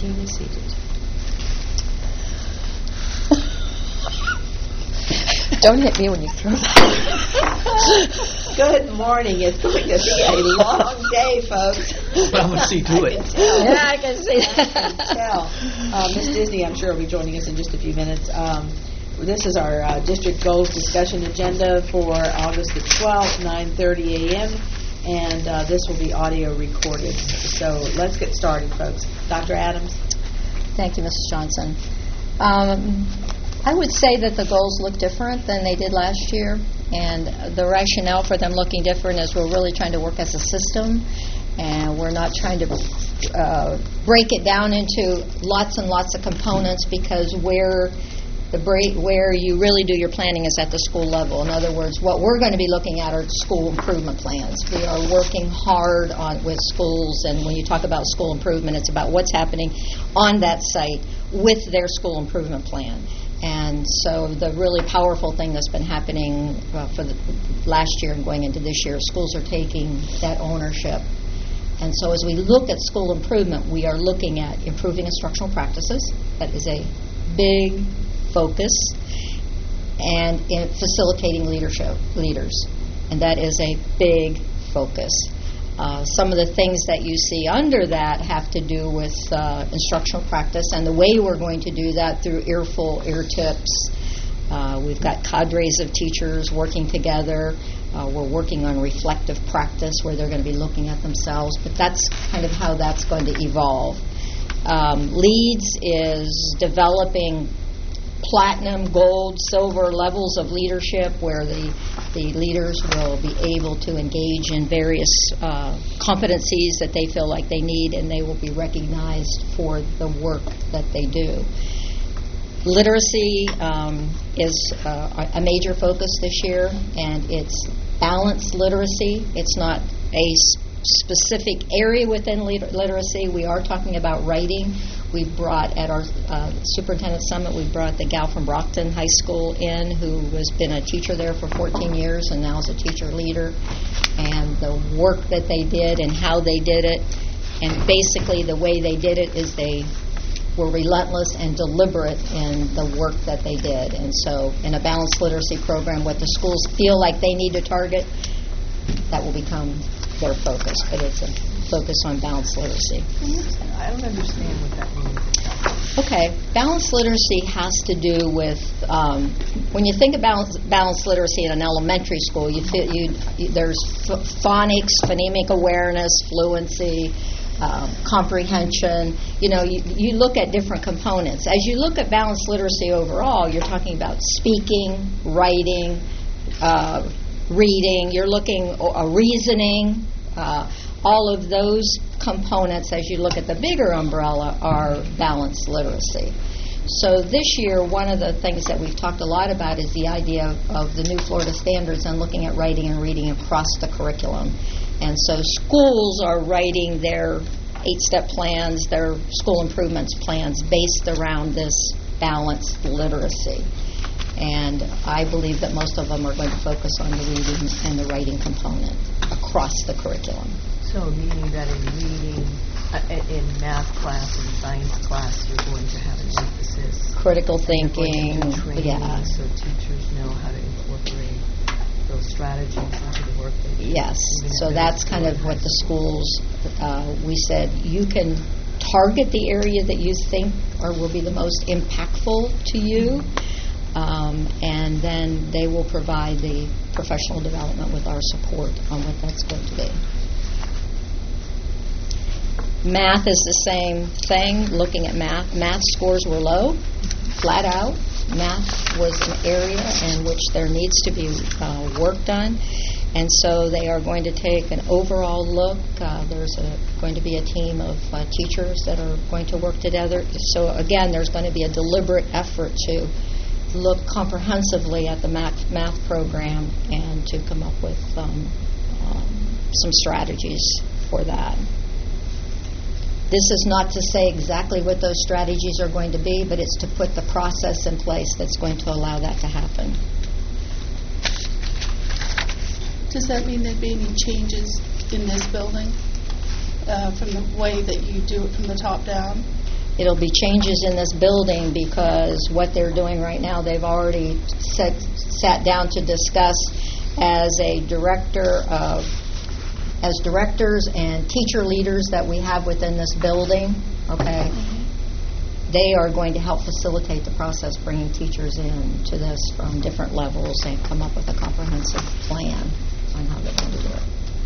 Dean is seated. Don't hit me when you throw that. Good morning. It's going to be a long day, folks. But I'm going to see to it. Yeah, I can see that. I can tell. Ms. Disney, I'm sure, will be joining us in just a few minutes. This is our district goals discussion agenda for August the 12th, 9:30 a.m., and this will be audio recorded. So let's get started, folks. Dr. Adams? Thank you, Mrs. Johnson. I would say that the goals look different than they did last year, and the rationale for them looking different is we're really trying to work as a system, and we're not trying to break it down into lots and lots of components, because where you really do your planning is at the school level. In other words, what we're going to be looking at are school improvement plans. We are working hard with schools, and when you talk about school improvement, it's about what's happening on that site with their school improvement plan. And so the really powerful thing that's been happening for the last year and going into this year, schools are taking that ownership. And so as we look at school improvement, we are looking at improving instructional practices. That is a big focus. And in facilitating leaders. And that is a big focus. Some of the things that you see under that have to do with instructional practice, and the way we're going to do that through earful, ear tips. We've got cadres of teachers working together. We're working on reflective practice where they're going to be looking at themselves, but that's kind of how that's going to evolve. Leads is developing platinum, gold, silver levels of leadership where the leaders will be able to engage in various competencies that they feel like they need, and they will be recognized for the work that they do. Literacy is a major focus this year, and it's balanced literacy. It's not a specific area within literacy. We are talking about writing. We brought, at our Superintendent Summit, we brought the gal from Brockton High School in who has been a teacher there for 14 years and now is a teacher leader. And the work that they did and how they did it, and basically the way they did it is they were relentless and deliberate in the work that they did. And so in a balanced literacy program, what the schools feel like they need to target, that will become their focus, but it's a focus on balanced literacy. I don't understand what that means. Okay, balanced literacy has to do with when you think about balanced literacy in an elementary school, there's phonics, phonemic awareness, fluency, comprehension. You look at different components. As you look at balanced literacy overall, you're talking about speaking, writing, reading. You're looking reasoning. All of those components, as you look at the bigger umbrella, are balanced literacy. So this year, one of the things that we've talked a lot about is the idea of the new Florida standards and looking at writing and reading across the curriculum. And so schools are writing their 8-step plans, their school improvements plans based around this balanced literacy. And I believe that most of them are going to focus on the reading and the writing component across the curriculum. So meaning that in reading, in math class and science class, you're going to have an emphasis. Critical thinking, training, so teachers know how to incorporate those strategies into the work they do. Yes, so that's kind of what the schools, we said, you can target the area that you think will be the most impactful to you, and then they will provide the professional development with our support on what that's going to be. Math is the same thing. Looking at math scores were low, flat out. Math was an area in which there needs to be work done. And so they are going to take an overall look. There's going to be a team of teachers that are going to work together. So again, there's going to be a deliberate effort to look comprehensively at the math program and to come up with some strategies for that. This is not to say exactly what those strategies are going to be, but it's to put the process in place that's going to allow that to happen. Does that mean there'd be any changes in this building from the way that you do it from the top down? It'll be changes in this building because what they're doing right now, they've already sat down to discuss as directors and teacher leaders that we have within this building, okay? They are going to help facilitate the process, bringing teachers in to this from different levels and come up with a comprehensive plan on how they're going to do it.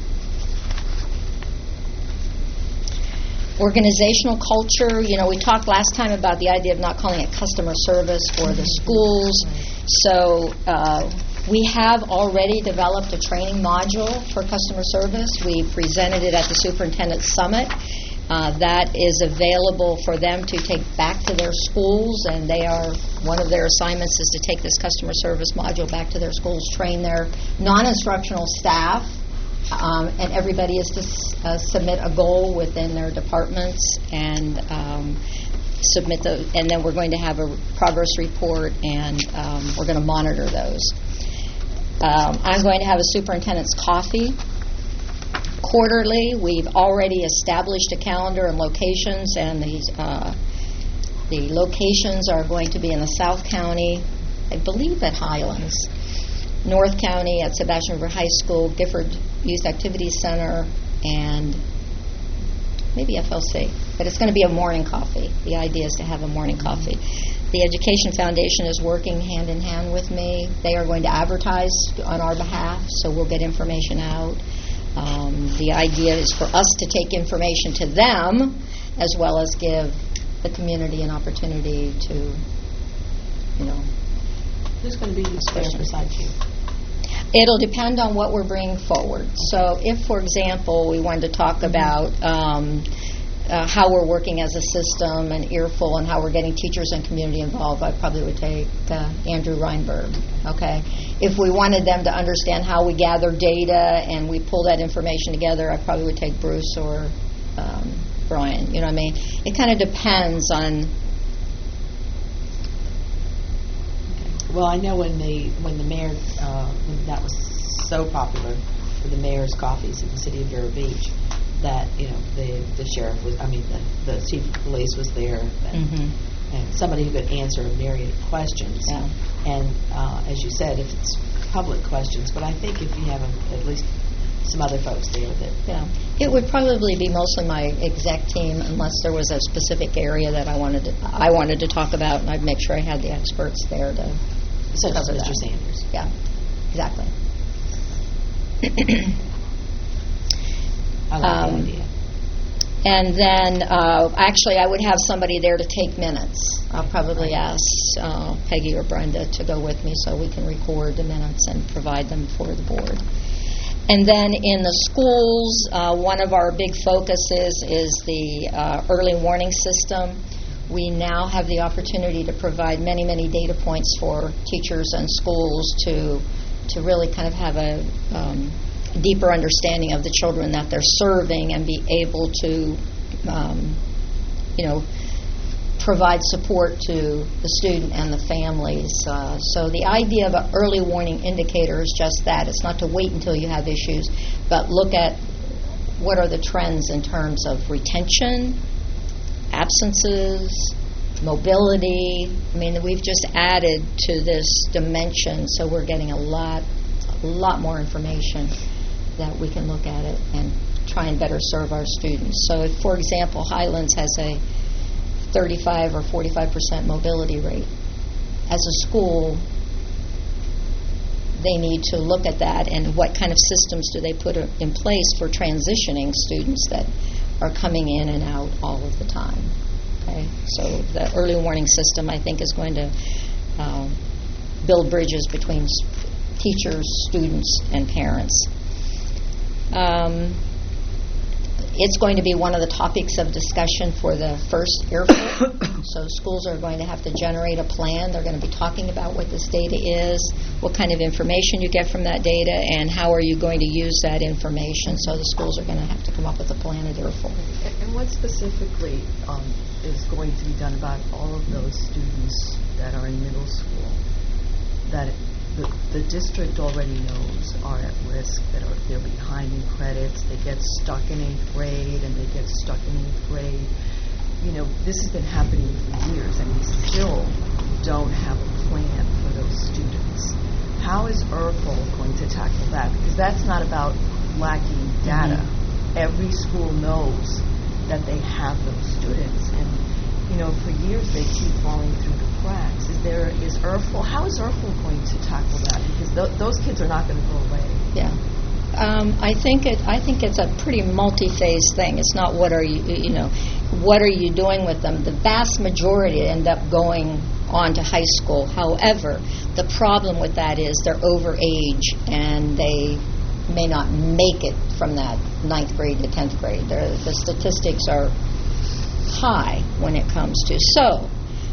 Organizational culture, we talked last time about the idea of not calling it customer service for the schools. So we have already developed a training module for customer service. We presented it at the Superintendent's Summit. That is available for them to take back to their schools, and one of their assignments is to take this customer service module back to their schools, train their non-instructional staff, and everybody is to submit a goal within their departments and submit those. And then we're going to have a progress report, and we're going to monitor those. I'm going to have a superintendent's coffee quarterly. We've already established a calendar and locations, and the locations are going to be in the South County, I believe at Highlands, North County at Sebastian River High School, Gifford Youth Activities Center, and maybe FLC. But it's going to be a morning coffee. The idea is to have a morning coffee. The Education Foundation is working hand in hand with me. They are going to advertise on our behalf, so we'll get information out. The idea is for us to take information to them as well as give the community an opportunity to, Who's going to be there besides you? It'll depend on what we're bringing forward. So if, for example, we wanted to talk about how we're working as a system and Earful and how we're getting teachers and community involved, I probably would take Andrew Reinberg, okay? If we wanted them to understand how we gather data and we pull that information together, I probably would take Bruce or Brian, you know what I mean? It kind of depends on... Well, I know when the mayor, when that was so popular for the mayor's coffees in the city of Vero Beach, that the sheriff was, the chief of police was there, and somebody who could answer a myriad of questions. Yeah. And as you said, if it's public questions, but I think if you have at least some other folks there that. Yeah, it would probably be mostly my exec team, unless there was a specific area that I wanted to talk about, and I'd make sure I had the experts there to. Such as Mr. That. Sanders. Yeah, exactly. I like the idea. And then, actually, I would have somebody there to take minutes. I'll probably ask Peggy or Brenda to go with me so we can record the minutes and provide them for the board. And then in the schools, one of our big focuses is the early warning system. We now have the opportunity to provide many, many data points for teachers and schools to really kind of have a deeper understanding of the children that they're serving and be able to, provide support to the student and the families. So the idea of an early warning indicator is just that. It's not to wait until you have issues, but look at what are the trends in terms of retention, absences, mobility. We've just added to this dimension, so we're getting a lot more information that we can look at it and try and better serve our students. So if, for example, Highlands has a 35 or 45% mobility rate, as a school, they need to look at that and what kind of systems do they put in place for transitioning students that are coming in and out all of the time. Okay, so the early warning system, I think, is going to build bridges between teachers, students, and parents. It's going to be one of the topics of discussion for the first Earful. So schools are going to have to generate a plan. They're going to be talking about what this data is, what kind of information you get from that data, and how are you going to use that information. So the schools are going to have to come up with a plan at Earful. And what specifically is going to be done about all of those students that are in middle school that the district already knows are at risk, that they're behind in credits, they get stuck in 8th grade, and they get stuck in 8th grade this has been happening for years, and we still don't have a plan for those students. How is ERFL going to tackle that? Because that's not about lacking data. Every school knows that they have those students, and for years they keep falling through the cracks. How is ERFL going to tackle that? Because those kids are not going to go away. Yeah. I think it's a pretty multi-phase thing. It's not what are you doing with them. The vast majority end up going on to high school. However, the problem with that is they're over age and they may not make it from that 9th grade to 10th grade. The statistics are high when it comes to. So,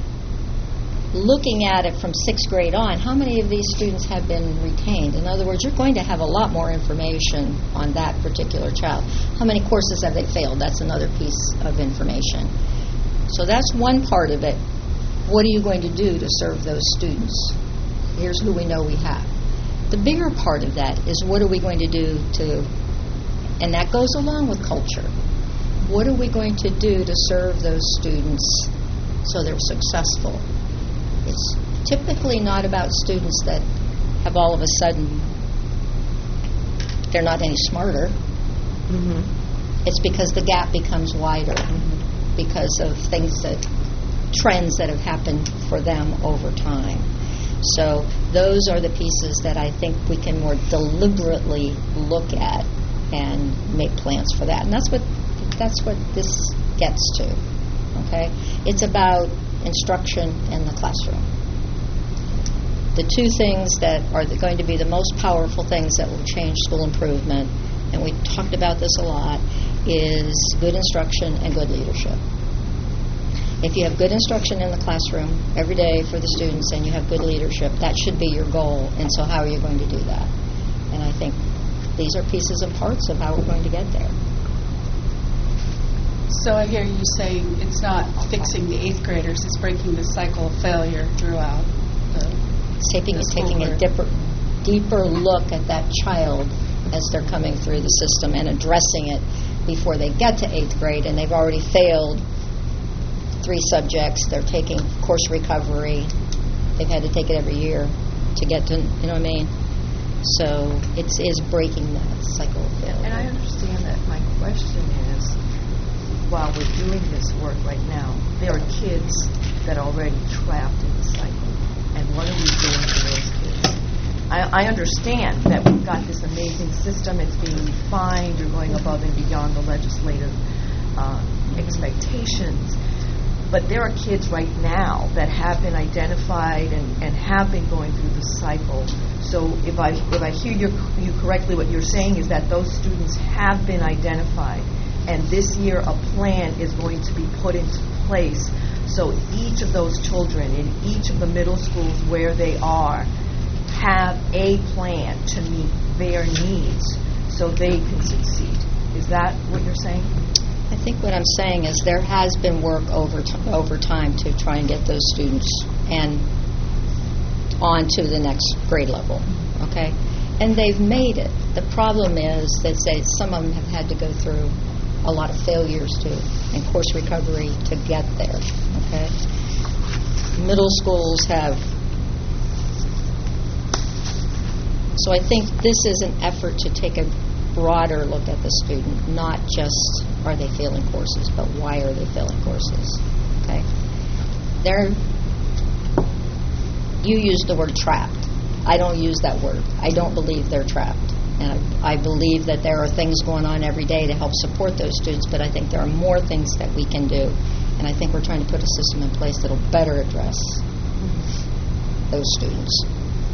looking at it from 6th grade on, how many of these students have been retained? In other words, you're going to have a lot more information on that particular child. How many courses have they failed? That's another piece of information. So that's one part of it. What are you going to do to serve those students? Here's who we know we have. The bigger part of that is what are we going to do and that goes along with culture. What are we going to do to serve those students so they're successful? It's typically not about students that have all of a sudden, they're not any smarter. It's because the gap becomes wider because of trends that have happened for them over time. So those are the pieces that I think we can more deliberately look at and make plans for that. And that's what this gets to. Okay? It's about instruction in the classroom. The two things that are going to be the most powerful things that will change school improvement, and we talked about this a lot, is good instruction and good leadership. If you have good instruction in the classroom every day for the students and you have good leadership, that should be your goal. And so how are you going to do that? And I think these are pieces and parts of how we're going to get there. So I hear you saying it's not fixing the 8th graders, it's breaking the cycle of failure throughout taking a deeper look at that child as they're coming through the system and addressing it before they get to 8th grade and they've already failed 3 subjects. They're taking course recovery. They've had to take it every year to get to, you know what I mean? So it is breaking that cycle of failure. And I understand that. My question is, while we're doing this work right now, there are kids that are already trapped in the cycle. And what are we doing for those kids? I understand that we've got this amazing system. It's being refined. You're going above and beyond the legislative expectations. But there are kids right now that have been identified and have been going through the cycle. So if I hear you correctly, what you're saying is that those students have been identified, and this year a plan is going to be put into place. So each of those children in each of the middle schools where they are have a plan to meet their needs so they can succeed. Is that what you're saying? I think what I'm saying is there has been work over time to try and get those students and on to the next grade level, okay? And they've made it. The problem is that some of them have had to go through a lot of failures and course recovery to get there, okay? Middle schools have. So I think this is an effort to take a broader look at the student, not just are they failing courses, but why are they failing courses, okay? You used the word trapped. I don't use that word. I don't believe they're trapped. And I believe that there are things going on every day to help support those students, but I think there are more things that we can do. And I think we're trying to put a system in place that will better address those students.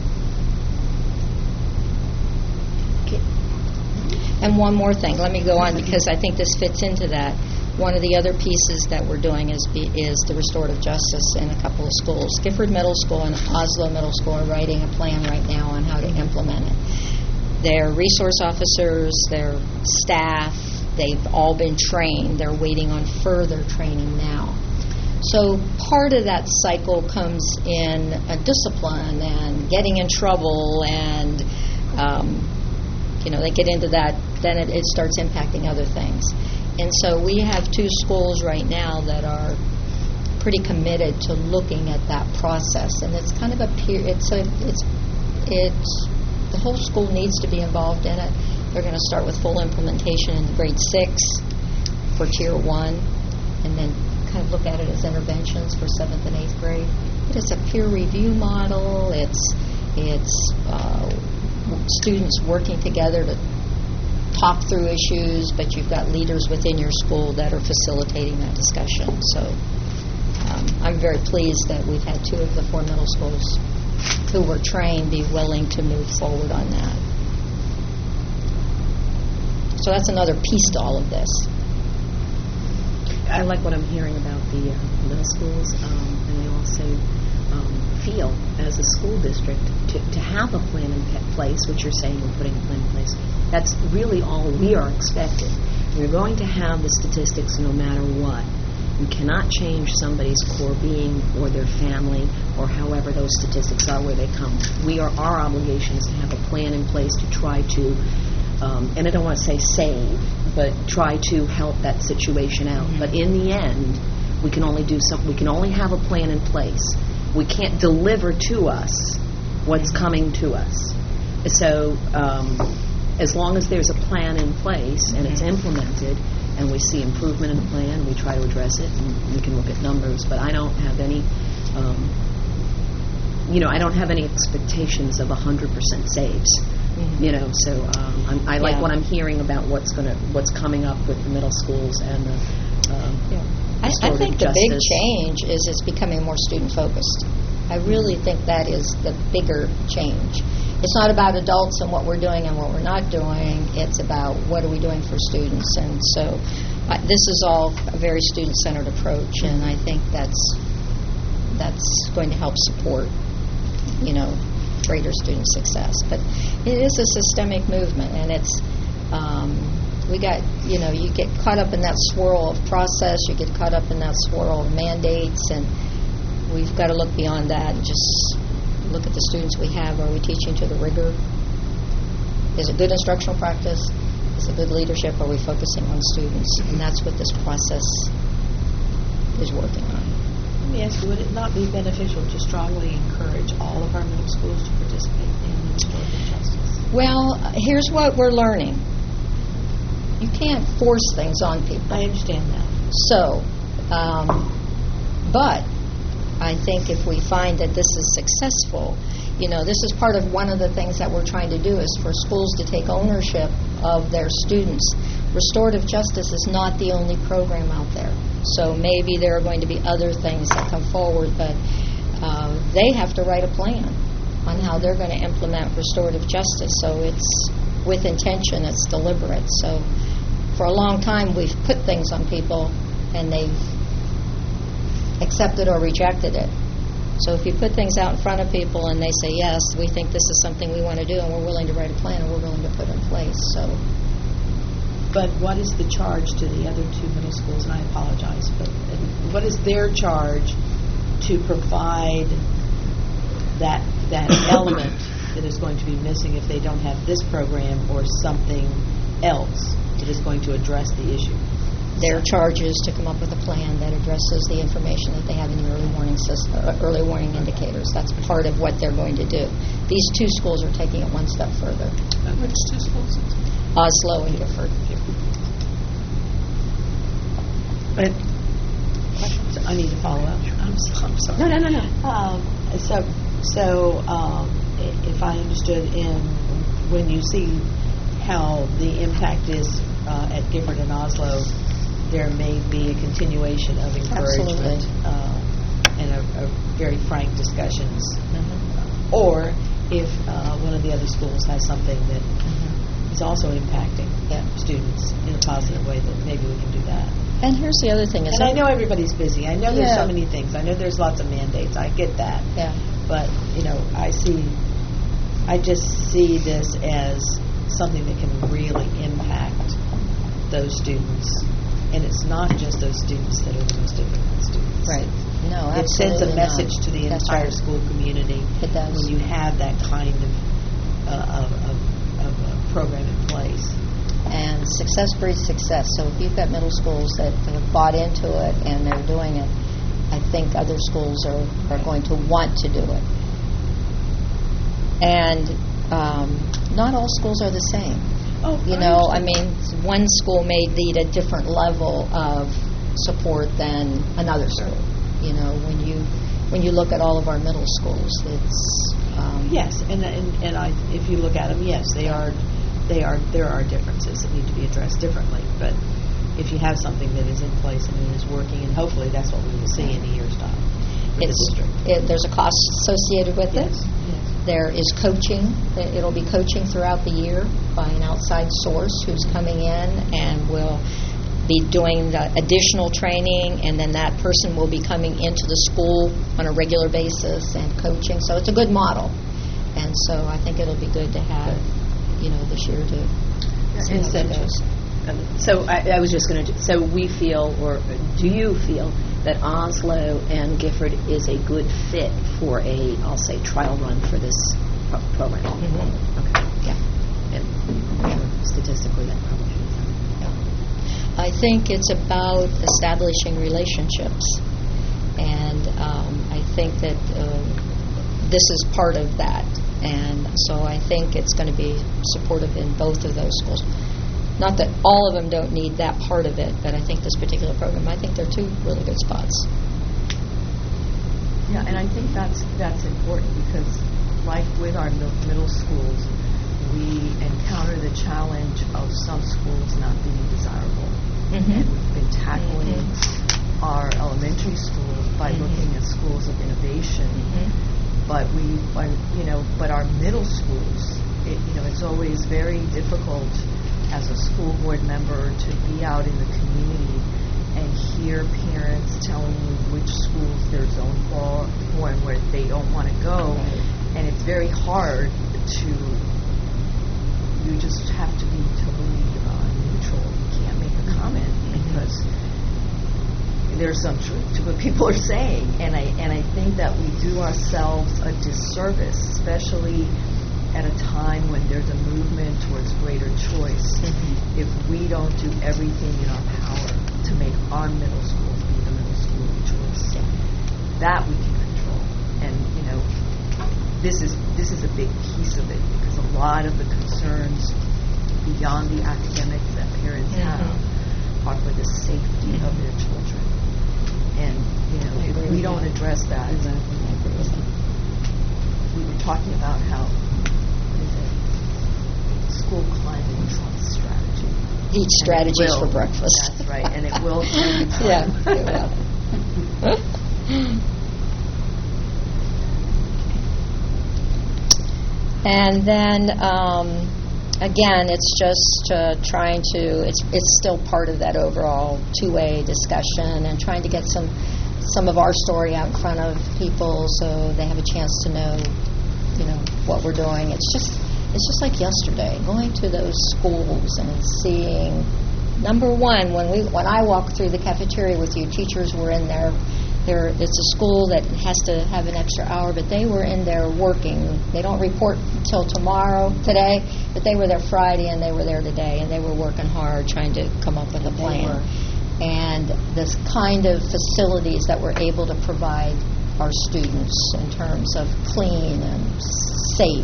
Okay. And one more thing. Let me go on because I think this fits into that. One of the other pieces that we're doing is the restorative justice in a couple of schools. Gifford Middle School and Oslo Middle School are writing a plan right now on how to implement it. Their resource officers, their staff, they've all been trained. They're waiting on further training now. So part of that cycle comes in discipline and getting in trouble and, they get into that, then it starts impacting other things. And so we have 2 schools right now that are pretty committed to looking at that process, and it's kind of the whole school needs to be involved in it. They're going to start with full implementation in grade 6 for Tier 1, and then kind of look at it as interventions for 7th and 8th grade. But it's a peer review model. It's students working together to talk through issues, but you've got leaders within your school that are facilitating that discussion. So I'm very pleased that we've had 2 of the 4 middle schools who were trained be willing to move forward on that. So that's another piece to all of this. I like what I'm hearing about the middle schools, and they also feel, as a school district, to have a plan in place, which you're saying we're putting a plan in place. That's really all we are expecting. We're going to have the statistics no matter what. We cannot change somebody's core being or their family or however those statistics are where they come. Our obligation is to have a plan in place to try to, and I don't want to say save, but try to help that situation out. Mm-hmm. But in the end, we can only do something. We can only have a plan in place. We can't deliver to us what's coming to us. So as long as there's a plan in place and it's implemented, and we see improvement in the plan, we try to address it, and we can look at numbers. But I don't have any, I don't have any expectations of 100% saves. Mm-hmm. So I like what I'm hearing about what's coming up with the middle schools and the. I think the big change is it's becoming more student focused. I really think that is the bigger change. It's not about adults and what we're doing and what we're not doing. It's about what are we doing for students. And so this is all a very student-centered approach, and I think that's going to help support, greater student success. But it is a systemic movement, and it's you get caught up in that swirl of process, you get caught up in that swirl of mandates, and we've got to look beyond that and just look at the students we have. Are we teaching to the rigor? Is it good instructional practice? Is it good leadership? Are we focusing on students? And that's what this process is working on. Let me ask you, would it not be beneficial to strongly encourage all of our middle schools to participate in restorative justice? Well, here's what we're learning. You can't force things on people. I understand that. So, but I think if we find that this is successful, this is part of one of the things that we're trying to do is for schools to take ownership of their students. Restorative justice is not the only program out there. So maybe there are going to be other things that come forward, but they have to write a plan on how they're going to implement restorative justice. So it's with intention, it's deliberate. So for a long time we've put things on people and they've accepted or rejected it. So if you put things out in front of people and they say, yes, we think this is something we want to do and we're willing to write a plan and we're willing to put in place. But what is the charge to the other 2 middle schools? And I apologize, but what is their charge to provide that element that is going to be missing if they don't have this program or something else that is going to address the issue? Their charge is to come up with a plan that addresses the information that they have in the early warning system, early warning indicators. That's part of what they're going to do. These 2 schools are taking it one step further. Which 2 schools? Oslo and Gifford. But I need to follow up. I'm sorry. No. So if I understood when you see how the impact is at Gifford and Oslo, there may be a continuation of encouragement and a very frank discussions. Mm-hmm. Or if one of the other schools has something that is also impacting students in a positive way, that maybe we can do that. And here's the other thing. And I know everybody's busy. I know there's so many things. I know there's lots of mandates. I get that. Yeah. But, I just see this as something that can really impact those students. And it's not just those students that are the most difficult students. Right. No, absolutely. It sends a message to the entire school community. It does. When you have that kind of a program in place. And success breeds success. So if you've got middle schools that have bought into it and they're doing it, I think other schools are going to want to do it. And not all schools are the same. I mean, one school may need a different level of support than another school. When you look at all of our middle schools, it's yes, and if you look at them, yes, there are differences that need to be addressed differently. But if you have something that is in place and it is working, and hopefully that's what we will see in a year's time. There's a cost associated with it. Yes. There is coaching. It'll be coaching throughout the year by an outside source who's coming in and will be doing the additional training, and then that person will be coming into the school on a regular basis and coaching. So it's a good model. And so I think it'll be good to have, this year to see how it goes. So I was just going to. So we feel, or do you feel, that Oslo and Gifford is a good fit for I'll say, trial run for this program? Mm-hmm. Okay. Yeah. And statistically, that probably is. I think it's about establishing relationships, and I think that this is part of that. And so I think it's going to be supportive in both of those schools. Not that all of them don't need that part of it, but I think this particular program, I think they're two really good spots. Yeah, and I think that's important because, like with our middle schools, we encounter the challenge of some schools not being desirable. Mm-hmm. And we've been tackling our elementary schools by looking at schools of innovation. But but our middle schools, it's always very difficult as a school board member to be out in the community and hear parents telling you which schools they're zoned for and where they don't want to go. And it's very hard to, you just have to be totally neutral. You can't make a comment because there's some truth to what people are saying. And I think that we do ourselves a disservice, especially at a time when there's a movement towards greater choice, if we don't do everything in our power to make our middle schools be the middle school of choice. That we can control. And, this is a big piece of it because a lot of the concerns beyond the academics that parents have are for the safety of their children. And, if we don't address that, we were talking about how school climate trust strategy. Eat strategies for breakfast. That's right, and it will change. Yeah, it will. And then, again, it's just trying to, it's still part of that overall two-way discussion and trying to get some of our story out in front of people so they have a chance to know, what we're doing. It's just like yesterday, going to those schools and seeing, number one, when I walked through the cafeteria with you, teachers were in there. It's a school that has to have an extra hour, but they were in there working. They don't report until today, but they were there Friday and they were there today, and they were working hard trying to come up with a plan. And this kind of facilities that we're able to provide our students in terms of clean and safe,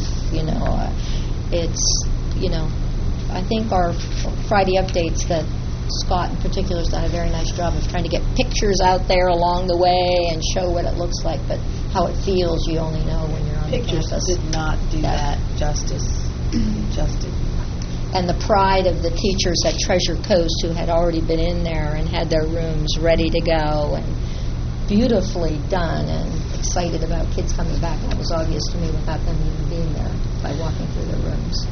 I think our Friday updates that Scott in particular has done a very nice job of trying to get pictures out there along the way and show what it looks like, but how it feels you only know when you're on the campus. Pictures did not do that justice. And the pride of the teachers at Treasure Coast who had already been in there and had their rooms ready to go and beautifully done and excited about kids coming back. That was obvious to me without them even being there by walking through their rooms.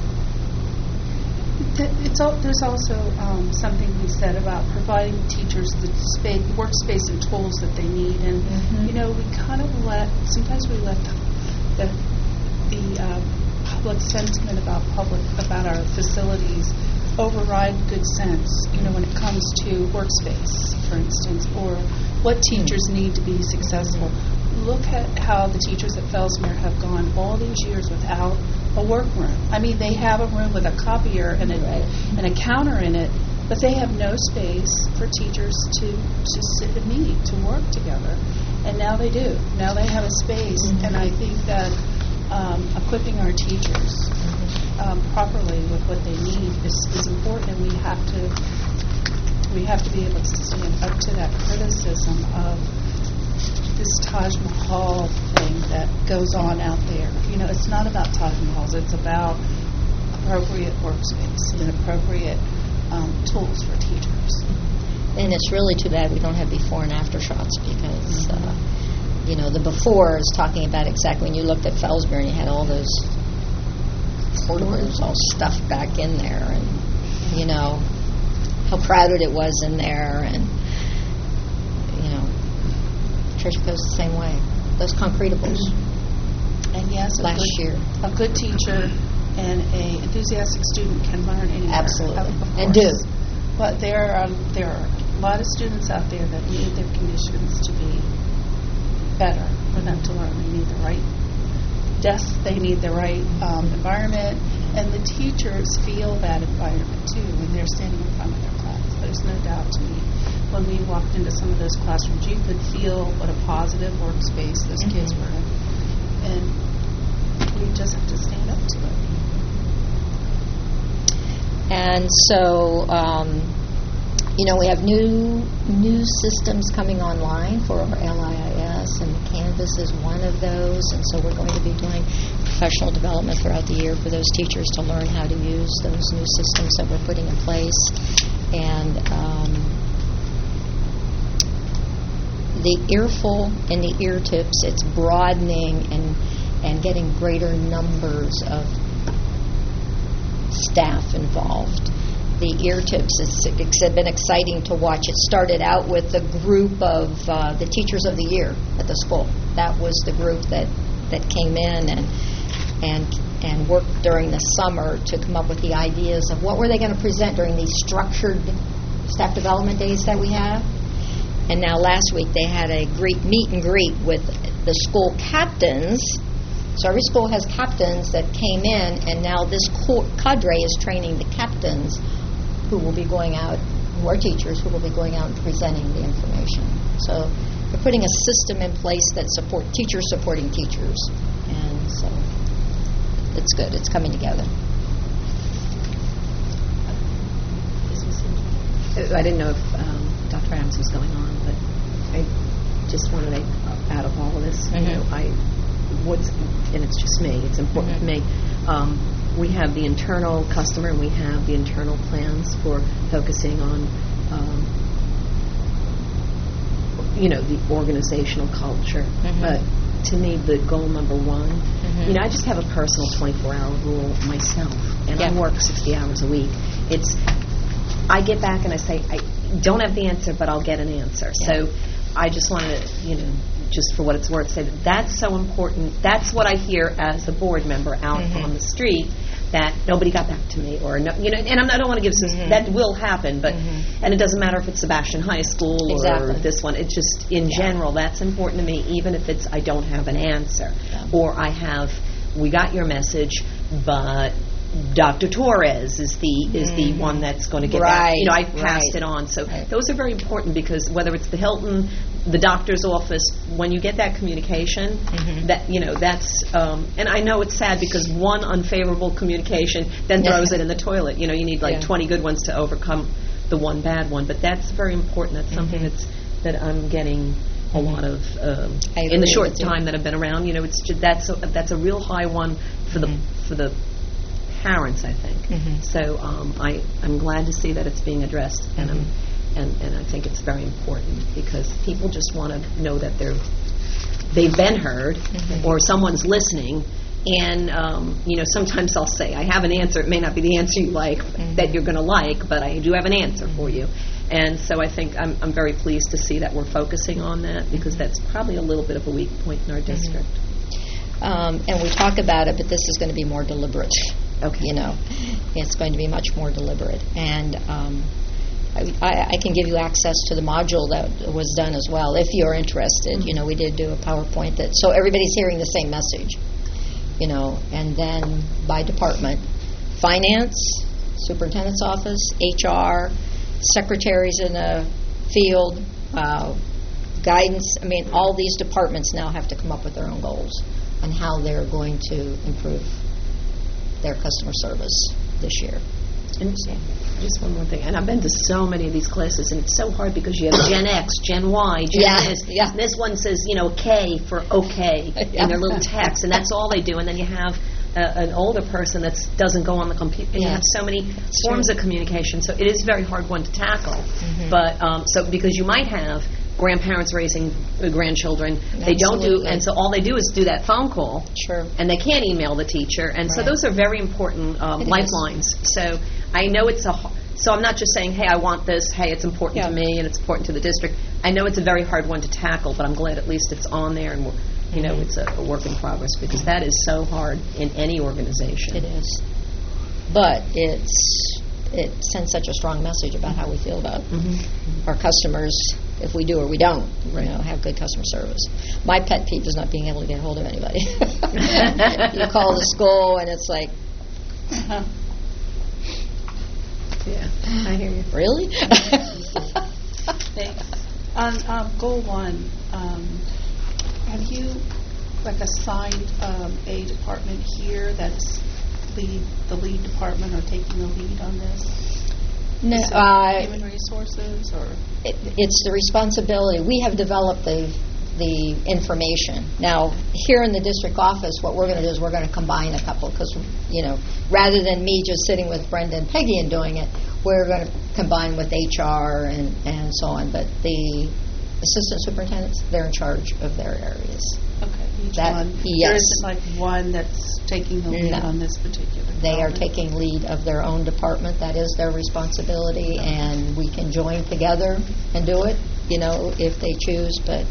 There's also something we said about providing teachers the workspace and tools that they need, and we kind of sometimes we let the public sentiment about our facilities override good sense. When it comes to workspace, for instance, or what teachers need to be successful. Look at how the teachers at Fellsmere have gone all these years without a workroom. I mean, they have a room with a copier and a counter in it, but they have no space for teachers to sit and meet, to work together. And now they do. Now they have a space, and I think that equipping our teachers properly with what they need is important, and we have to be able to stand up to that criticism of this Taj Mahal thing that goes on out there. You know, it's not about Taj Mahals. It's about appropriate workspace and appropriate tools for teachers. And it's really too bad we don't have before and after shots because, the before is talking about exactly when you looked at Felsbury and you had all those portables all stuffed back in there and, how crowded it was in there and, Trish goes the same way. Those concretables. And yes, last year. A good teacher and an enthusiastic student can learn anywhere. Absolutely. And do. But there are a lot of students out there that need their conditions to be better for them to learn. They need the right desks, they need the right environment, and the teachers feel that environment too when they're standing in front of their class. There's no doubt to me. When we walked into some of those classrooms, you could feel what a positive workspace those kids were in. And we just have to stand up to it. And so, we have new systems coming online for our LIIS, and Canvas is one of those. And so we're going to be doing professional development throughout the year for those teachers to learn how to use those new systems that we're putting in place. And the earful and the ear tips, it's broadening and getting greater numbers of staff involved. The ear tips, it's been exciting to watch. It started out with a group of the teachers of the year at the school. That was the group that came in and worked during the summer to come up with the ideas of what were they going to present during these structured staff development days that we have. And now last week they had a great meet and greet with the school captains. So every school has captains that came in, and now this cadre is training the captains who will be going out, who are teachers, who will be going out and presenting the information. So they're putting a system in place that support teachers supporting teachers. And so it's good. It's coming together. I didn't know if Dr. Adams was going on, but I just wanted to, out of all of this, and it's just me, it's important to me. We have the internal customer and we have the internal plans for focusing on, the organizational culture. But to me, the goal number one, I just have a personal 24-hour rule myself, and I work 60 hours a week. I get back and I say, I don't have the answer, but I'll get an answer. Yeah. So I just want to, just for what it's worth, say that's so important. That's what I hear as a board member out on the street, that nobody got back to me, or no, and I don't want to give some, that will happen, but and it doesn't matter if it's Sebastian High School or this one. It's just in general that's important to me, even if it's I don't have an answer, or we got your message, but Dr. Torres is the one that's going to get back. I passed it on. So those are very important, because whether it's the Hilton, the doctor's office, when you get that communication, that that's and I know it's sad because one unfavorable communication then throws it in the toilet. You need 20 good ones to overcome the one bad one. But that's very important. That's something that I'm getting a lot of in the short time that I've been around. It's just, that's a real high one for the parents, I think. So I'm glad to see that it's being addressed, and I think it's very important, because people just want to know that they've been heard, or someone's listening. And sometimes I'll say I have an answer. It may not be the answer you like, that you're going to like, but I do have an answer for you. And so I think I'm very pleased to see that we're focusing on that, because that's probably a little bit of a weak point in our district. And we talk about it, but this is going to be more deliberate. Okay. It's going to be much more deliberate. And I can give you access to the module that was done as well, if you're interested. We did do a PowerPoint so everybody's hearing the same message. and then by department. Finance, superintendent's office, HR, secretaries in the field, guidance. I mean, all these departments now have to come up with their own goals on how they're going to improve their customer service this year. And just one more thing, and I've been to so many of these classes, and it's so hard because you have Gen X, Gen Y, Gen this. Yeah. And this one says, K for okay in their little text, and that's all they do. And then you have an older person that doesn't go on the computer. And you have so many forms of communication, so it is a very hard one to tackle. Mm-hmm. But because you might have grandparents raising grandchildren, they don't do, and so all they do is do that phone call. Sure. And they can't email the teacher, and so those are very important lifelines. So I know so I'm not just saying, hey, I want this, hey, it's important to me and it's important to the district. I know it's a very hard one to tackle, but I'm glad at least it's on there and it's a work in progress, because that is so hard in any organization. It is. But it sends such a strong message about how we feel about our customers, if we do or we don't, have good customer service. My pet peeve is not being able to get a hold of anybody. You call the school and it's like, yeah, I hear you. Really? Thanks. On goal 1, have you assigned a department here that's the lead department or taking the lead on this? No, human resources or it's the responsibility. We have developed the information. Now, here in the district office, what we're going to do is we're going to combine a couple, because rather than me just sitting with Brenda and Peggy and doing it, we're going to combine with HR and so on. But the assistant superintendents, they're in charge of their areas. Okay, each That- one. yes. There isn't one that's taking the lead on this particular. They are department? taking lead of their own department. That is their responsibility, and we can join together and do it, if they choose. But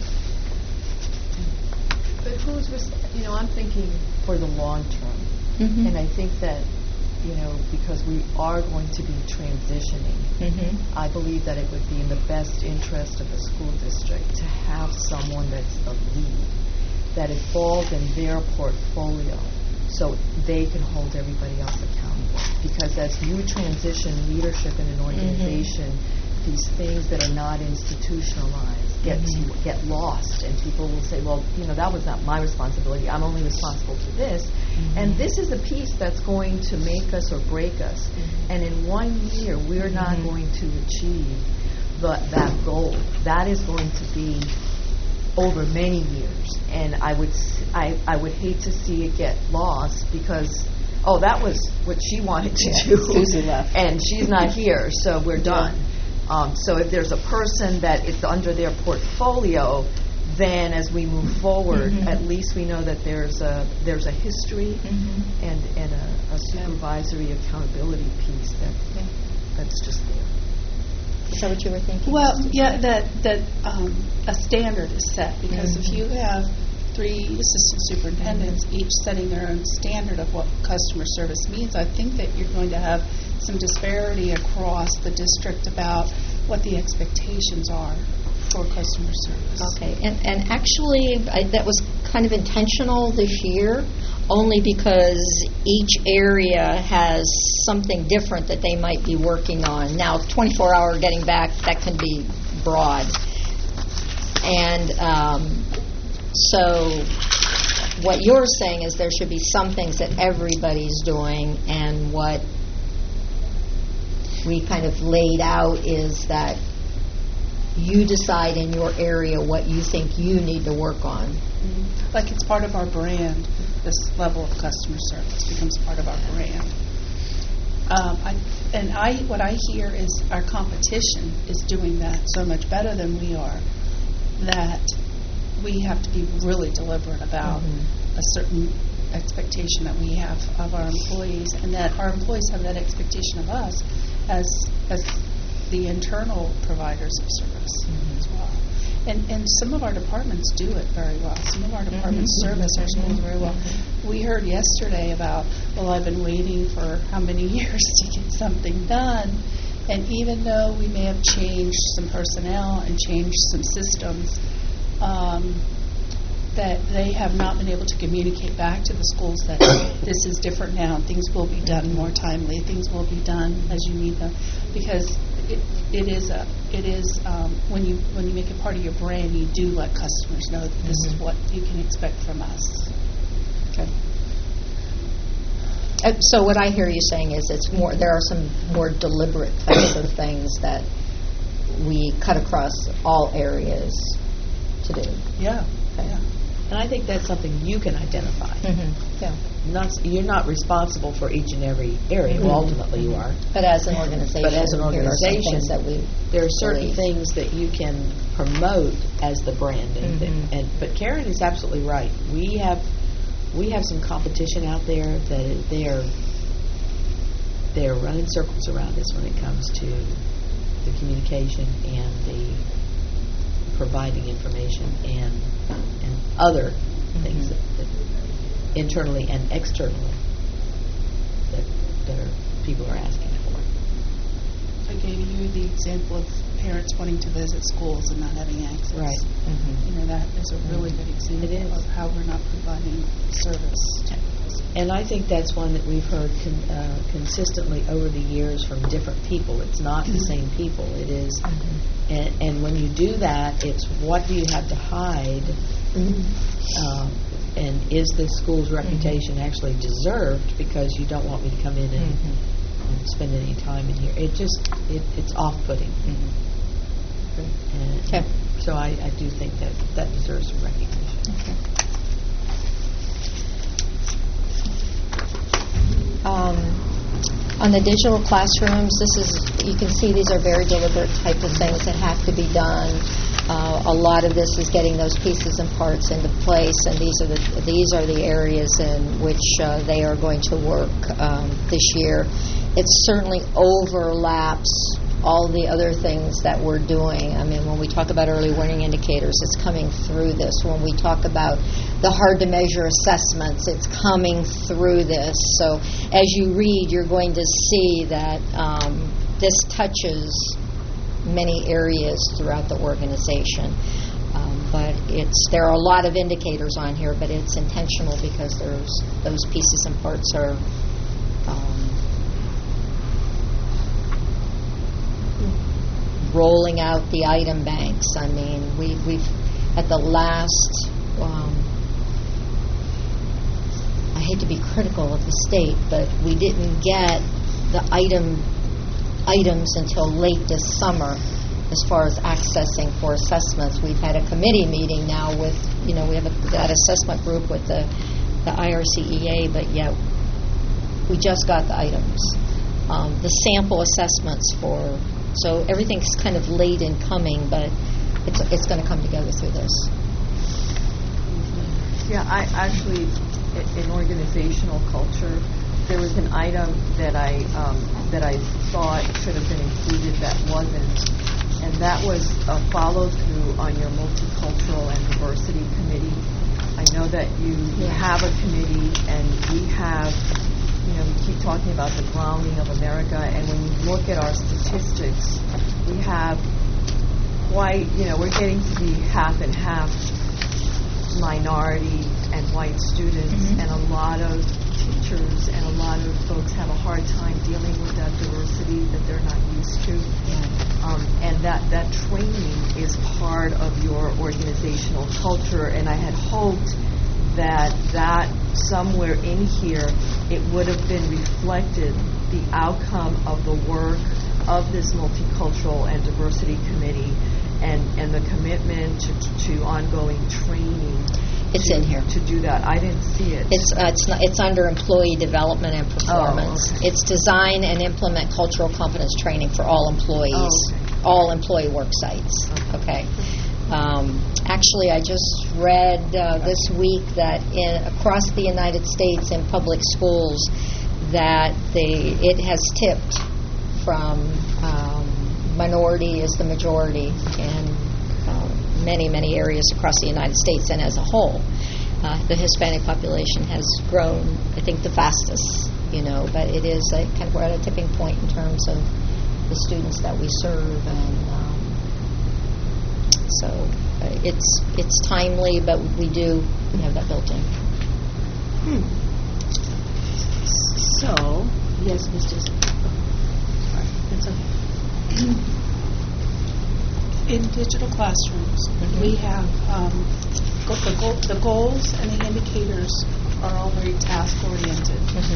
I'm thinking for the long term. Mhm. And I think that, because we are going to be transitioning, I believe that it would be in the best interest of the school district to have someone that's the lead, that it falls in their portfolio so they can hold everybody else accountable. Because as you transition leadership in an organization, these things that are not institutionalized get lost, and people will say, well, that was not my responsibility. I'm only responsible for this. And this is a piece that's going to make us or break us. And in 1 year, we're not going to achieve that goal. That is going to be over many years. And I would hate to see it get lost because, that was what she wanted to do. Susie left. And she's not here, so we're done. So if there's a person that it's under their portfolio, then as we move forward, at least we know that there's a history and a supervisory accountability piece that's just there. is that what you were thinking? Well, yeah, that a standard is set, because if you have 3 assistant superintendents, each setting their own standard of what customer service means, I think that you're going to have some disparity across the district about what the expectations are for customer service. Okay, and actually, that was kind of intentional this year, only because each area has something different that they might be working on. Now, 24-hour getting back, that can be broad. And so what you're saying is there should be some things that everybody's doing, and what we kind of laid out is that you decide in your area what you think you need to work on. Like it's part of our brand, this level of customer service becomes part of our brand. What I hear is our competition is doing that so much better than we are, that we have to be really deliberate about a certain expectation that we have of our employees, and that our employees have that expectation of us as the internal providers of service as well. And some of our departments do it very well. Some of our departments service our schools very well. We heard yesterday about, I've been waiting for how many years to get something done. And even though we may have changed some personnel and changed some systems, that they have not been able to communicate back to the schools that this is different now, things will be done more timely, things will be done as you need them, because it is when you make it part of your brand, you do let customers know that this is what you can expect from us. Okay. So what I hear you saying is it's more. There are some more deliberate types of things that we cut across all areas to do. Yeah. Yeah. And I think that's something you can identify. Yeah. You're not responsible for each and every area. Well, ultimately you are. But as an organization, But as an here are some organization, things that we there are certain believe. things that you can promote as the brand. But Karen is absolutely right. We have some competition out there that they are running circles around us when it comes to the communication and the providing information and other things that internally and externally that people are asking for. I gave you the example of parents wanting to visit schools and not having access. Right. You know, that is a really good example It is. of how we're not providing service. And I think that's one that we've heard consistently over the years from different people. It's not the same people. It is, and when you do that, it's what do you have to hide, and is this school's reputation actually deserved because you don't want me to come in and spend any time in here. It's off-putting. Okay. So I do think that deserves some recognition. Okay. On the digital classrooms, you can see these are very deliberate type of things that have to be done. A lot of this is getting those pieces and parts into place, and these are the areas in which they are going to work this year. It certainly overlaps all the other things that we're doing. I mean, when we talk about early warning indicators, it's coming through this. When we talk about the hard-to-measure assessments, it's coming through this. So as you read, you're going to see that this touches many areas throughout the organization. But there are a lot of indicators on here, but it's intentional because those pieces and parts are rolling out the item banks. I mean, we've at the last. I hate to be critical of the state, but we didn't get the items until late this summer as far as accessing for assessments. We've had a committee meeting now with, we have that assessment group with the IRCEA, but yet we just got the items. The sample assessments so everything's kind of late in coming, but it's going to come together through this. Yeah, I actually, in organizational culture, there was an item that I thought should have been included that wasn't, and that was a follow-through on your multicultural and diversity committee. I know that you have a committee, and we have, we keep talking about the grounding of America, and when you look at our statistics, we have quite, we're getting to be half and half minority and white students, and a lot of teachers and a lot of folks have a hard time dealing with that diversity that they're not used to. And that training is part of your organizational culture, and I had hoped that somewhere in here it would have been reflected the outcome of the work of this multicultural and diversity committee and the commitment to ongoing training. It's in here. To do that. I didn't see it. It's under employee development and performance. Oh, okay. It's design and implement cultural competence training for all employees, all employee work sites. Okay. Actually, I just read this week that across the United States in public schools that it has tipped from minority is the majority in many, many areas across the United States and as a whole. The Hispanic population has grown, I think, the fastest, but it is kind of we're at a tipping point in terms of the students that we serve. And So it's timely, but we have that built in. So, yes, Mr. Sorry, that's okay. In digital classrooms, we have the goals and the indicators are all very task-oriented.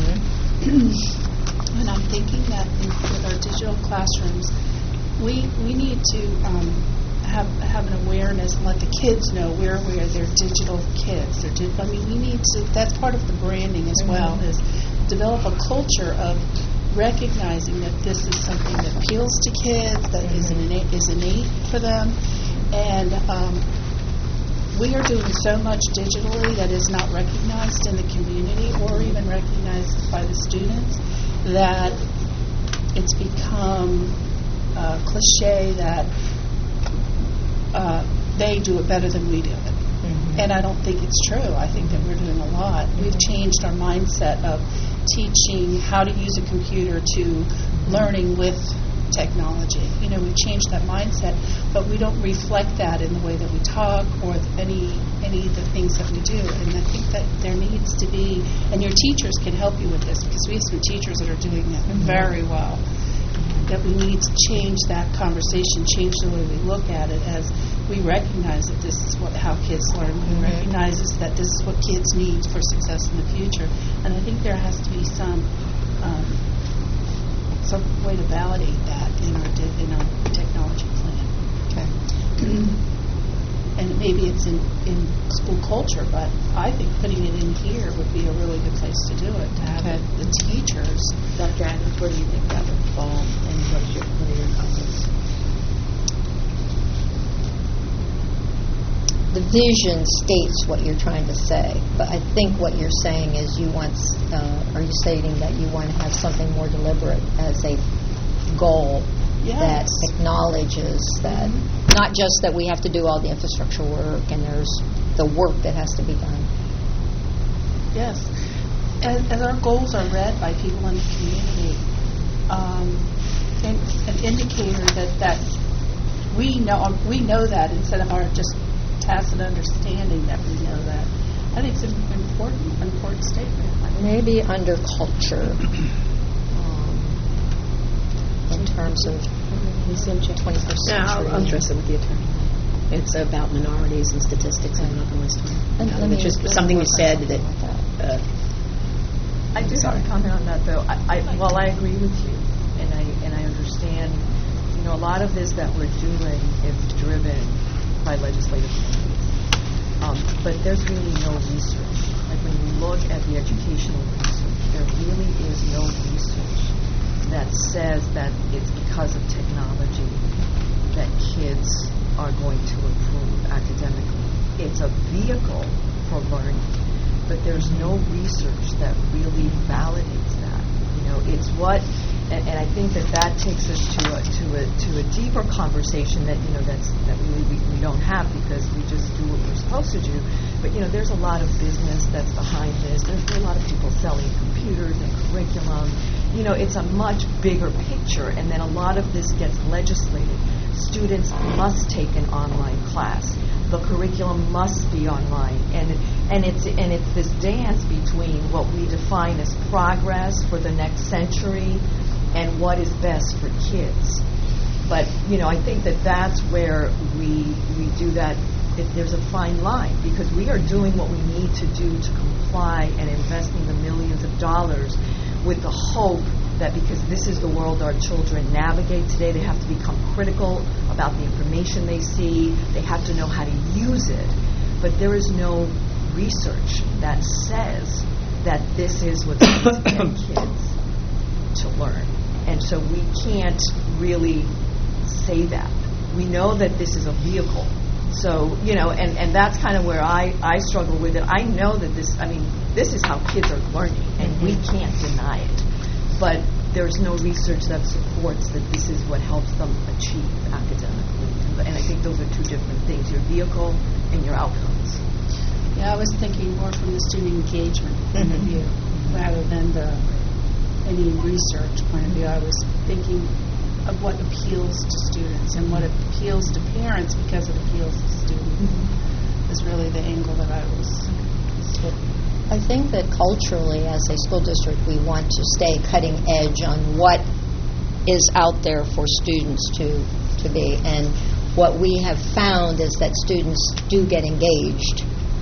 And I'm thinking that with our digital classrooms, we need to have an awareness and let the kids know we're they're digital kids. We need to. That's part of the branding as well, is develop a culture of recognizing that this is something that appeals to kids, that is innate for them, and we are doing so much digitally that is not recognized in the community or even recognized by the students, that it's become a cliche that they do it better than we do it. And I don't think it's true. I think that we're doing a lot. We've changed our mindset of teaching how to use a computer to learning with technology. We've changed that mindset, but we don't reflect that in the way that we talk or any of the things that we do. And I think that there needs to be, and your teachers can help you with this, because we have some teachers that are doing that very well, that we need to change that conversation, change the way we look at it, as we recognize that this is how kids learn. We recognize that this is what kids need for success in the future. And I think there has to be some way to validate that in our technology plan. Okay. And maybe it's in school culture, but I think putting it in here would be a really good place to do it, to have the teachers. Dr. Adams, where do you think that would fall, and what are your comments? The vision states what you're trying to say, but I think what you're saying is are you stating that you want to have something more deliberate as a goal that acknowledges that, not just that we have to do all the infrastructure work and there's the work that has to be done. Yes. As our goals are read by people in the community, an indicator that we know that, instead of our just tacit understanding that we know that. I think it's an important statement. Maybe under culture, in terms of 21st century. I'll address it with the attorney. It's about minorities and statistics and not the list. It's just something you said that. I do have a comment on that, though. While I agree with you, and I understand, a lot of this that we're doing is driven by legislative committees. But there's really no research. Like when you look at the educational research, there really is no research that says that it's because of technology that kids are going to improve academically. It's a vehicle for learning, but there's no research that really validates that. It's what, and I think that takes us to a deeper conversation that that really we don't have, because we just do what we're supposed to do. But there's a lot of business that's behind this. There's a lot of people selling computers and curriculum. It's a much bigger picture, and then a lot of this gets legislated. Students must take an online class. The curriculum must be online, and it's this dance between what we define as progress for the next century and what is best for kids. But I think that's where we do that. There's a fine line, because we are doing what we need to do to comply and investing the millions of dollars with the hope that, because this is the world our children navigate today, they have to become critical about the information they see. They have to know how to use it. But there is no research that says that this is what's going to get kids to learn. And so we can't really say that. We know that this is a vehicle. So, and that's kind of where I struggle with it. I know that this is how kids are learning, and we can't deny it. But there's no research that supports that this is what helps them achieve academically. And I think those are two different things, your vehicle and your outcomes. Yeah, I was thinking more from the student engagement point of view, rather than any research point of view. I was thinking of what appeals to students and what appeals to parents because it appeals to students is really the angle that I was. I think that culturally, as a school district, we want to stay cutting edge on what is out there for students to be. And what we have found is that students do get engaged.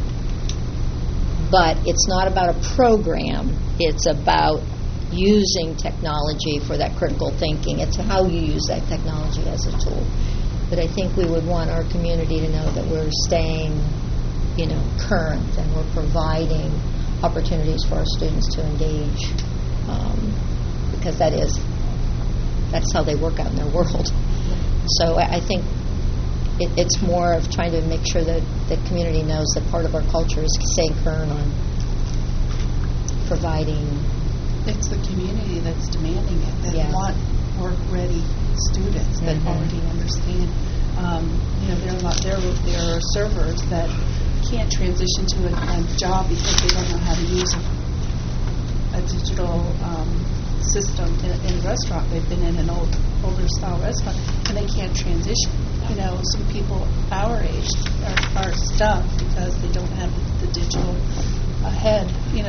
But it's not about a program. It's about using technology for that critical thinking. It's how you use that technology as a tool. But I think we would want our community to know that we're staying, current, and we're providing opportunities for our students to engage, because that's how they work out in their world. So I think it's more of trying to make sure that the community knows that part of our culture is staying current on providing. It's the community that's demanding it, that want work-ready students that already understand. There are servers that can't transition to a job because they don't know how to use a digital system in a restaurant. They've been in an older style restaurant and they can't transition. Some people our age are stuck because they don't have the digital head.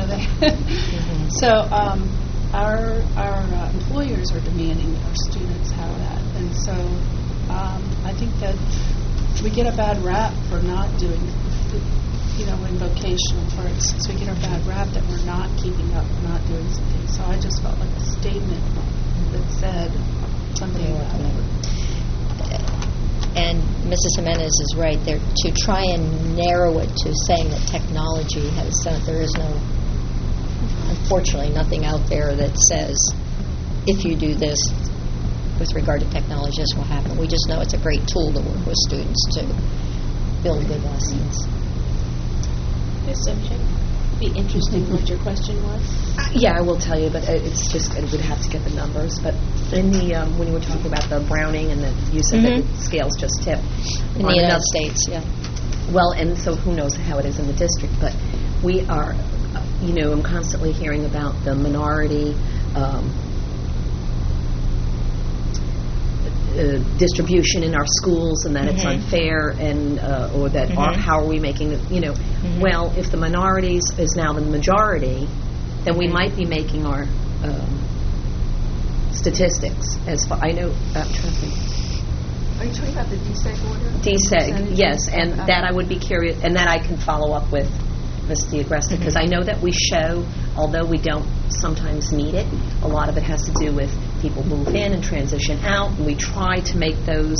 So our employers are demanding our students have that, and so I think that we get a bad rap for not doing, in vocational, for instance, we get a bad rap that we're not keeping up, we're not doing something. So I just felt like a statement that said something about it. And Mrs. Jimenez is right there to try and narrow it to saying that technology has done it. There is unfortunately, nothing out there that says if you do this with regard to technology, this will happen. We just know it's a great tool to work with students to build good lessons. Yes, MJ? Be interesting what your question was. Yeah, I will tell you, but it's just I would have to get the numbers. But in the when you were talking about the Browning and you said that the scales just tip in the United States, yeah. Well, and so who knows how it is in the district, but we are, I'm constantly hearing about the minority distribution in our schools, and that it's unfair, and or that how are we making it? Well, if the minorities is now the majority, then we might be making our statistics. As far I know, I'm trying to think. Are you talking about the DSEG order? DSEG, yes, and that I would be curious, and that I can follow up with Ms. DeAgresta, because I know that we show, although we don't sometimes meet it, a lot of it has to do with people move in and transition out, and we try to make those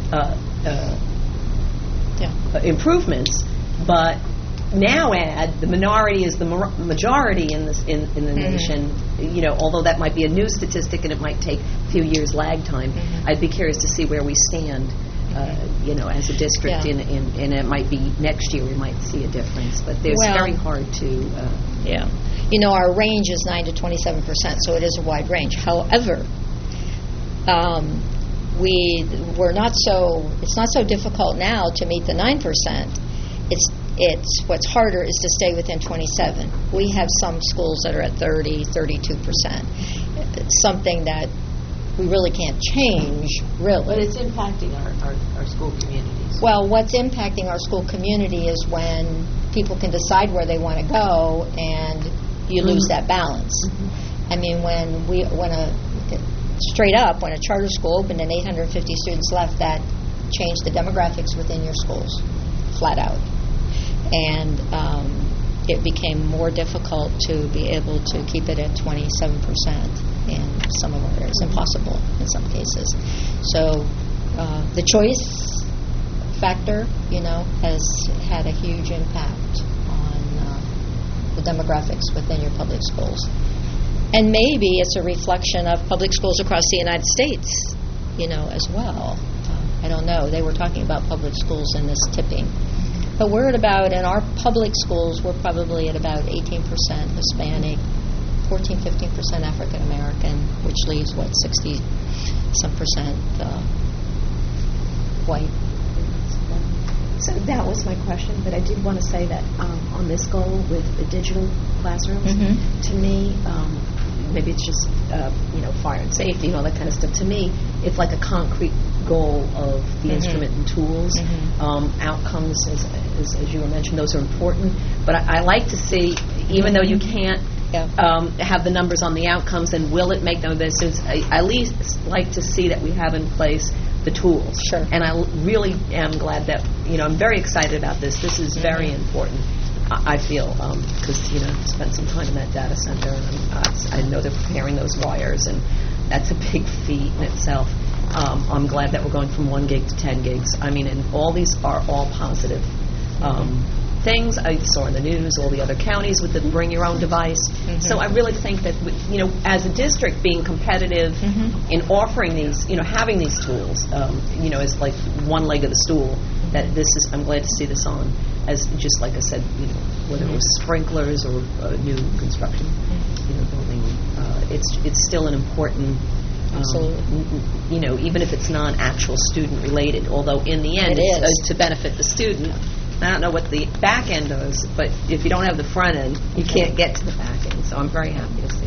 improvements, but now add the minority is the majority in the nation. Although that might be a new statistic and it might take a few years lag time, I'd be curious to see where we stand. As a district, and it might be next year we might see a difference, but it's very hard to. Our range is 9 to 27%, so it is a wide range. However, we're not so. It's not so difficult now to meet the 9%. It's what's harder is to stay within 27. We have some schools that are at 30, 32%. It's something that we really can't change, really. But it's impacting our school communities. Well, what's impacting our school community is when people can decide where they want to go and you lose that balance. I mean, when a charter school opened and 850 students left, that changed the demographics within your schools, flat out. And it became more difficult to be able to keep it at 27% in some of our areas, impossible in some cases. So the choice factor, has had a huge impact on the demographics within your public schools. And maybe it's a reflection of public schools across the United States, as well. I don't know. They were talking about public schools in this tipping. But we're at about, in our public schools, we're probably at about 18% Hispanic, 14, 15% African American, which leaves, 60-some percent white. So that was my question, but I did want to say that on this goal with the digital classrooms, to me, maybe it's just fire and safety and all that kind of stuff. To me, it's like a concrete goal of the instrument and tools. Outcomes, as you were mentioned, those are important. But I like to see, even though you can't have the numbers on the outcomes, and will it make no difference, I at least like to see that we have in place the tools. Sure. And I really am glad that, I'm very excited about this. This is very important, I feel, because, I spent some time in that data center, and I know they're preparing those wires, and that's a big feat in itself. I'm glad that we're going from 1 gig to 10 gigs. I mean, and all these are all positive things. I saw in the news all the other counties with the bring your own device. So I really think that, as a district, being competitive in offering these, having these tools, is like one leg of the stool. That this is, I'm glad to see this on, as just like I said, whether it was sprinklers or new construction, building, it's still an important. Absolutely. Even if it's not actual student related, although in the end it's to benefit the student. I don't know what the back end is, but if you don't have the front end, you can't get to the back end. So I'm very happy to see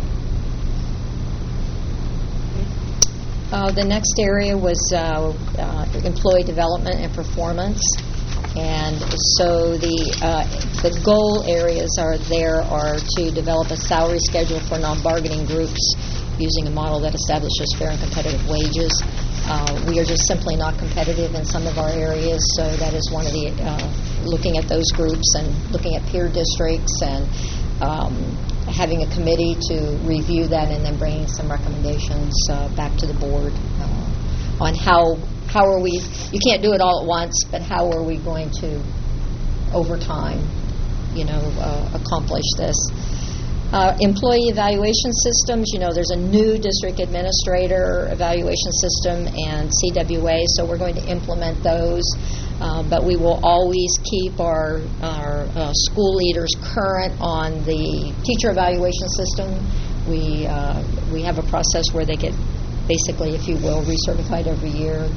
that. The next area was employee development and performance. And so the goal areas are to develop a salary schedule for non-bargaining groups using a model that establishes fair and competitive wages. We are just simply not competitive in some of our areas, so that is one of the looking at those groups and looking at peer districts and having a committee to review that and then bringing some recommendations back to the board on how are we, you can't do it all at once, but how are we going to, over time, accomplish this. Employee evaluation systems, there's a new district administrator evaluation system and CWA, so we're going to implement those. But we will always keep our school leaders current on the teacher evaluation system. We have a process where they get, basically, if you will, recertified every year.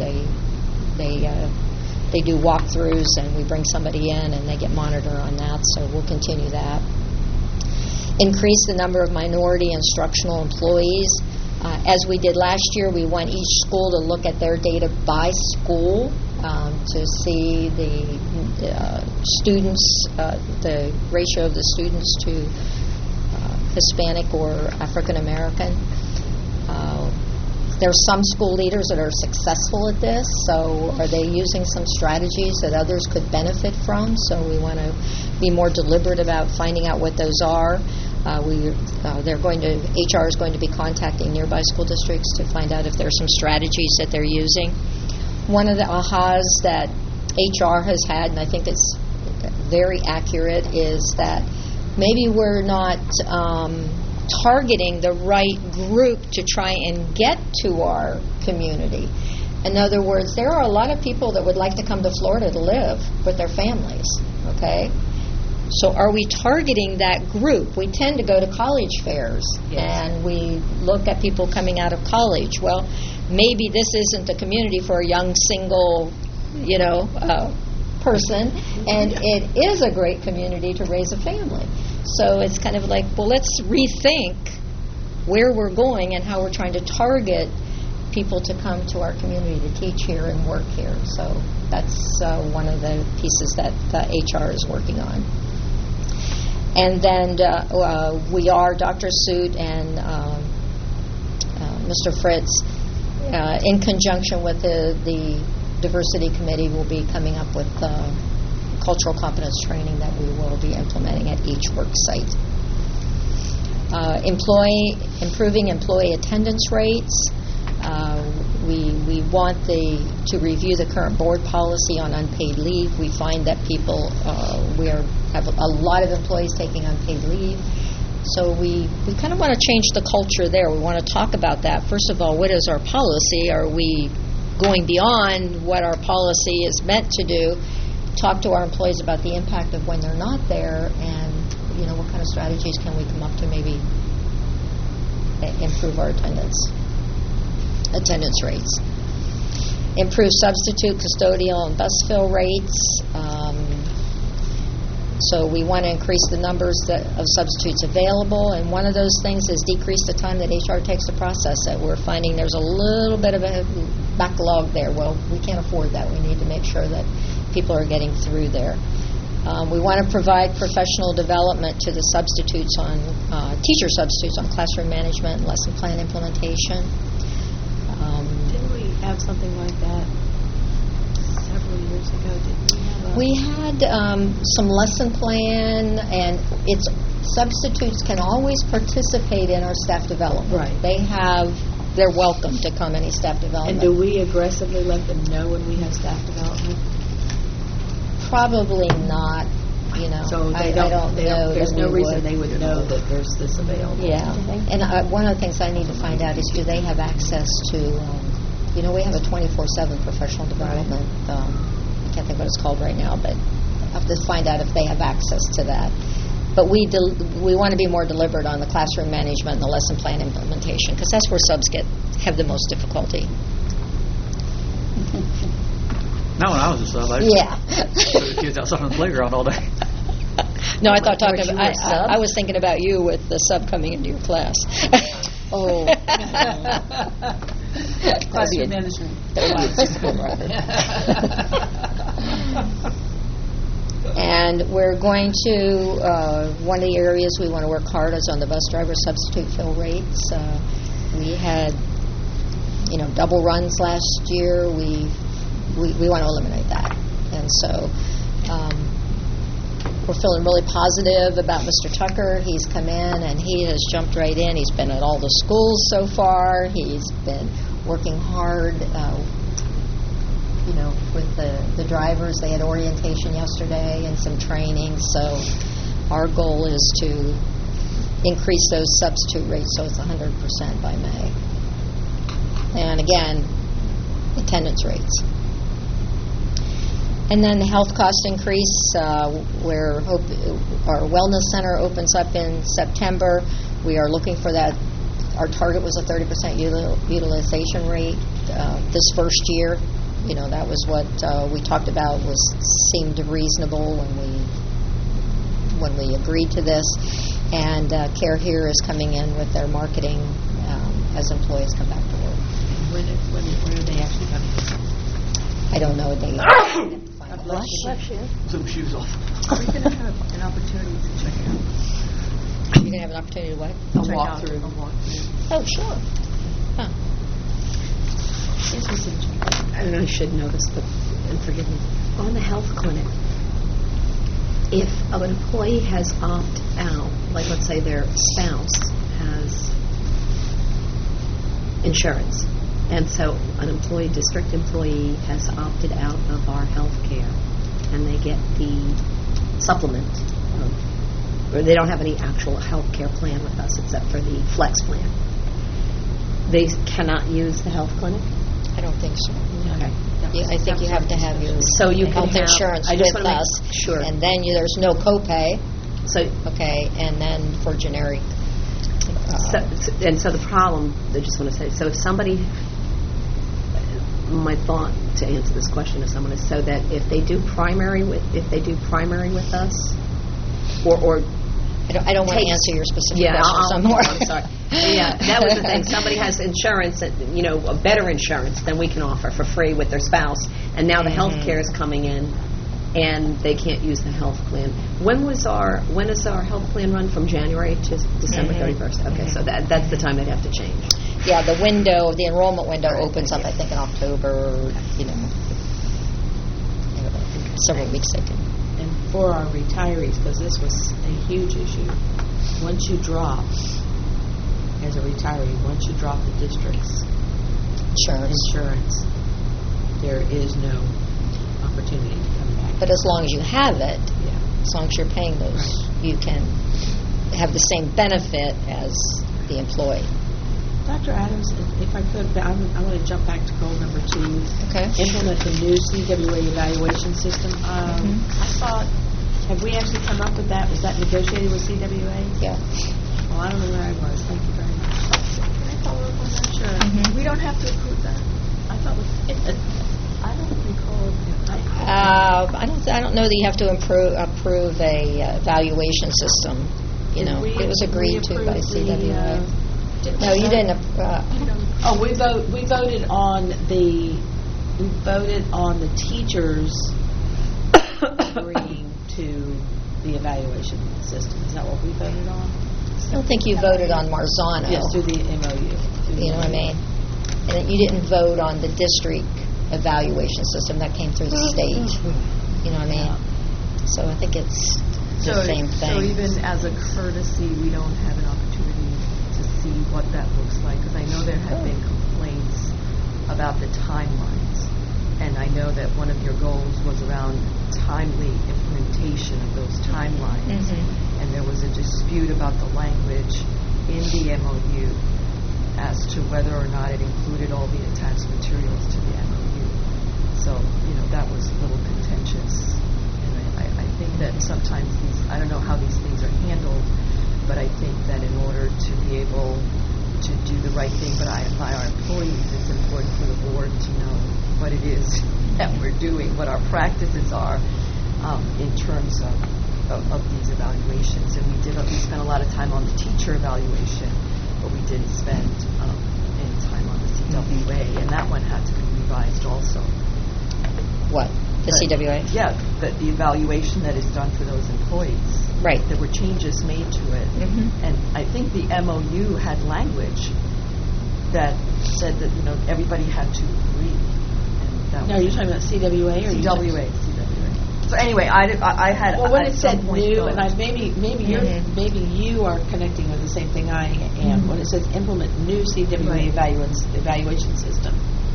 They do walkthroughs, and we bring somebody in, and they get monitored on that, so we'll continue that. Increase the number of minority instructional employees. As we did last year, we want each school to look at their data by school to see the students, the ratio of the students to Hispanic or African American. There are some school leaders that are successful at this, so are they using some strategies that others could benefit from? So we want to be more deliberate about finding out what those are. HR is going to be contacting nearby school districts to find out if there are some strategies that they're using. One of the ahas that HR has had, and I think it's very accurate, is that maybe we're not targeting the right group to try and get to our community. In other words, there are a lot of people that would like to come to Florida to live with their families, okay? So are we targeting that group? We tend to go to college fairs, and we look at people coming out of college. Well, maybe this isn't a community for a young single, person, and it is a great community to raise a family. So it's kind of like, well, let's rethink where we're going and how we're trying to target people to come to our community to teach here and work here. So that's one of the pieces that HR is working on. And then Dr. Soot and Mr. Fritz, in conjunction with the Diversity Committee, will be coming up with cultural competence training that we will be implementing at each work site. Improving employee attendance rates. We want to review the current board policy on unpaid leave. We find that people, have a lot of employees taking unpaid leave. So we kind of want to change the culture there. We want to talk about that. First of all, what is our policy? Are we going beyond what our policy is meant to do? Talk to our employees about the impact of when they're not there, and what kind of strategies can we come up to maybe improve our attendance rates. Improve substitute, custodial, and bus fill rates. So we want to increase the numbers of substitutes available, and one of those things is decrease the time that HR takes to process it. We're finding there's a little bit of a backlog there. Well, we can't afford that. We need to make sure that people are getting through there. We want to provide professional development to the substitutes on teacher substitutes on classroom management and lesson plan implementation. Didn't we have something like that several years ago? Didn't we have a... We had some lesson plan, and it's substitutes can always participate in our staff development. Right. They're welcome to come any staff development. And do we aggressively let them know when we have staff development? Probably not. So I don't know. There's that no we reason they would know that there's this available. Yeah, and one of the things I need to find out is do they have access to, we have a 24/7 professional development. I can't think what it's called right now, but I have to find out if they have access to that. But we want to be more deliberate on the classroom management and the lesson plan implementation, because that's where subs have the most difficulty. Not when I was a sub. I threw the kids outside on the playground all day. No, I thought I was thinking about you with the sub coming into your class. Oh. Classroom management. And we're going to, one of the areas we want to work hard is on the bus driver substitute fill rates. We had, double runs last year. We want to eliminate that. And so we're feeling really positive about Mr. Tucker. He's come in and he has jumped right in. He's been at all the schools so far. He's been working hard, with the drivers. They had orientation yesterday and some training. So our goal is to increase those substitute rates so it's 100% by May. And again, attendance rates. And then the health cost increase, where our wellness center opens up in September. We are looking for that. Our target was a 30% utilization rate this first year. That was what we talked about, seemed reasonable when we agreed to this. And Care Here is coming in with their marketing as employees come back to work. When are they actually coming? I don't know a date. Bless you. Took my shoes off. Are we going to have an opportunity to check it out? You're going to have an opportunity to what? Check out a walkthrough. Oh, sure. Huh. Yes, Ms. Simpson. I don't know, I should know this, but and forgive me. On the health clinic, if an employee has opted out, like let's say their spouse has insurance, and so an district employee has opted out of our health care, and they get the supplement, or they don't have any actual health care plan with us except for the flex plan. They cannot use the health clinic? I don't think so. Okay. I think you have to have your So you can health have- insurance I just with wanna make us. sure. And then there's no copay, So and then for generic. So the problem, I just want to say, so if somebody, my thought to answer this question to someone is so that if they do primary with us, or I don't want to takes- answer your specific question some more. I'm sorry. Yeah, that was the thing. Somebody has insurance, a better insurance than we can offer for free with their spouse, and now the health care is coming in, and they can't use the health plan. When is our health plan run? From January to December 31st? Okay, so that's the time they'd have to change. Yeah, the enrollment window opens up, I think, in October, several weeks they can. And for our retirees, because this was a huge issue, once you drop, as a retiree, once you drop the district's insurance, there is no opportunity to come back. But as long as you have it, Yeah. as long as you're paying those, you can have the same benefit as the employee. Dr. Adams, if I could, I want to jump back to goal number 2. Okay. Implement the new CWA evaluation system. I thought, have we actually come up with that? Was that negotiated with CWA? Yeah. Well, I don't know where I was. Thank you very much. Can I follow up on that? Sure. We don't have to approve that. I thought we did. I don't recall I don't know that you have to approve a evaluation system. You know, it was agreed to by CWA. No, you didn't. We voted on the teachers agreeing to the evaluation system. Is that what we voted on? I don't think you voted on Marzano. Yes, through the MOU. You know what I mean? And you didn't vote on the district evaluation system. That came through the state. You know what I mean? So I think it's the same thing. So even as a courtesy, we don't have an opportunity to see what that looks like? Because I know there have been complaints about the timelines. And I know that one of your goals was around timely implementation of those timelines. And there was a dispute about the language in the MOU as to whether or not it included all the attached materials to the MOU. So, that was a little contentious. And I think that sometimes I don't know how these things are handled, but I think that in order to be able to do the right thing by our employees, it's important for the board to know what it is that we're doing, what our practices are in terms of these evaluations. And we spent a lot of time on the teacher evaluation, but we didn't spend any time on the CWA, and that one had to be revised also. What? The CWA? Yeah, the evaluation that is done for those employees. Right. There were changes made to it. And I think the MOU had language that said that, everybody had to agree. And that You're talking about CWA or CWA. So anyway, I had. Well, when it said new, thought, and maybe you are connecting with the same thing I am. When it says implement new CWA evaluation system,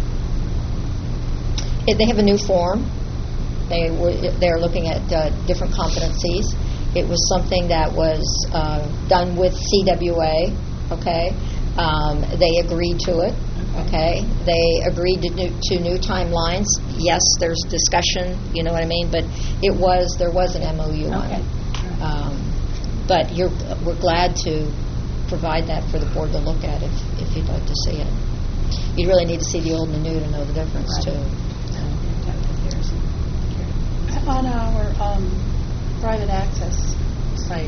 they have a new form. They're looking at different competencies. It was something that was done with CWA. Okay, they agreed to it. Okay, they agreed to new timelines. Yes, there's discussion. You know what I mean? But there was an MOU on it. But we're glad to provide that for the board to look at if you'd like to see it. You really need to see the old and the new to know the difference too. On our private access site,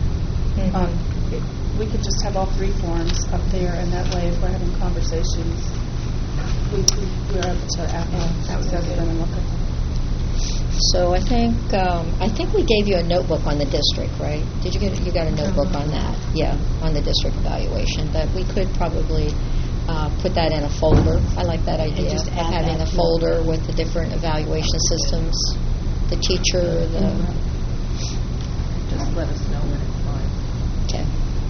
we could just have all three forms up there, and that way, if we're having conversations, we're able to access them and look at them. So I think we gave you a notebook on the district, right? Did you got a notebook on that? Yeah, on the district evaluation. That we could probably put that in a folder. I like that idea of having a folder with the different evaluation systems, the teacher, just let us know when it's live. Okay.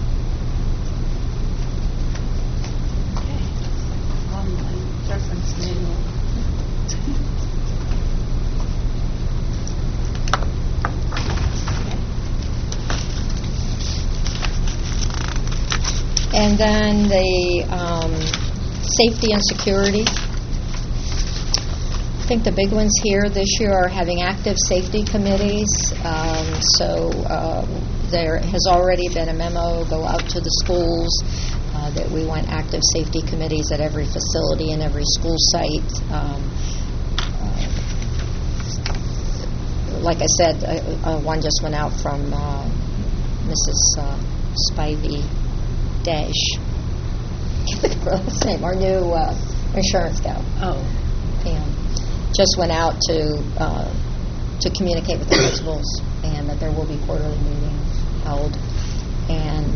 Online reference manual. And then the safety and security. I think the big ones here this year are having active safety committees. There has already been a memo go out to the schools that we want active safety committees at every facility and every school site. Like I said, one just went out from Mrs. Spivey Dash. Can't think of her last name. Our new insurance gal. Oh. Pam. Just went out to communicate with the principals, and that there will be quarterly meetings held. And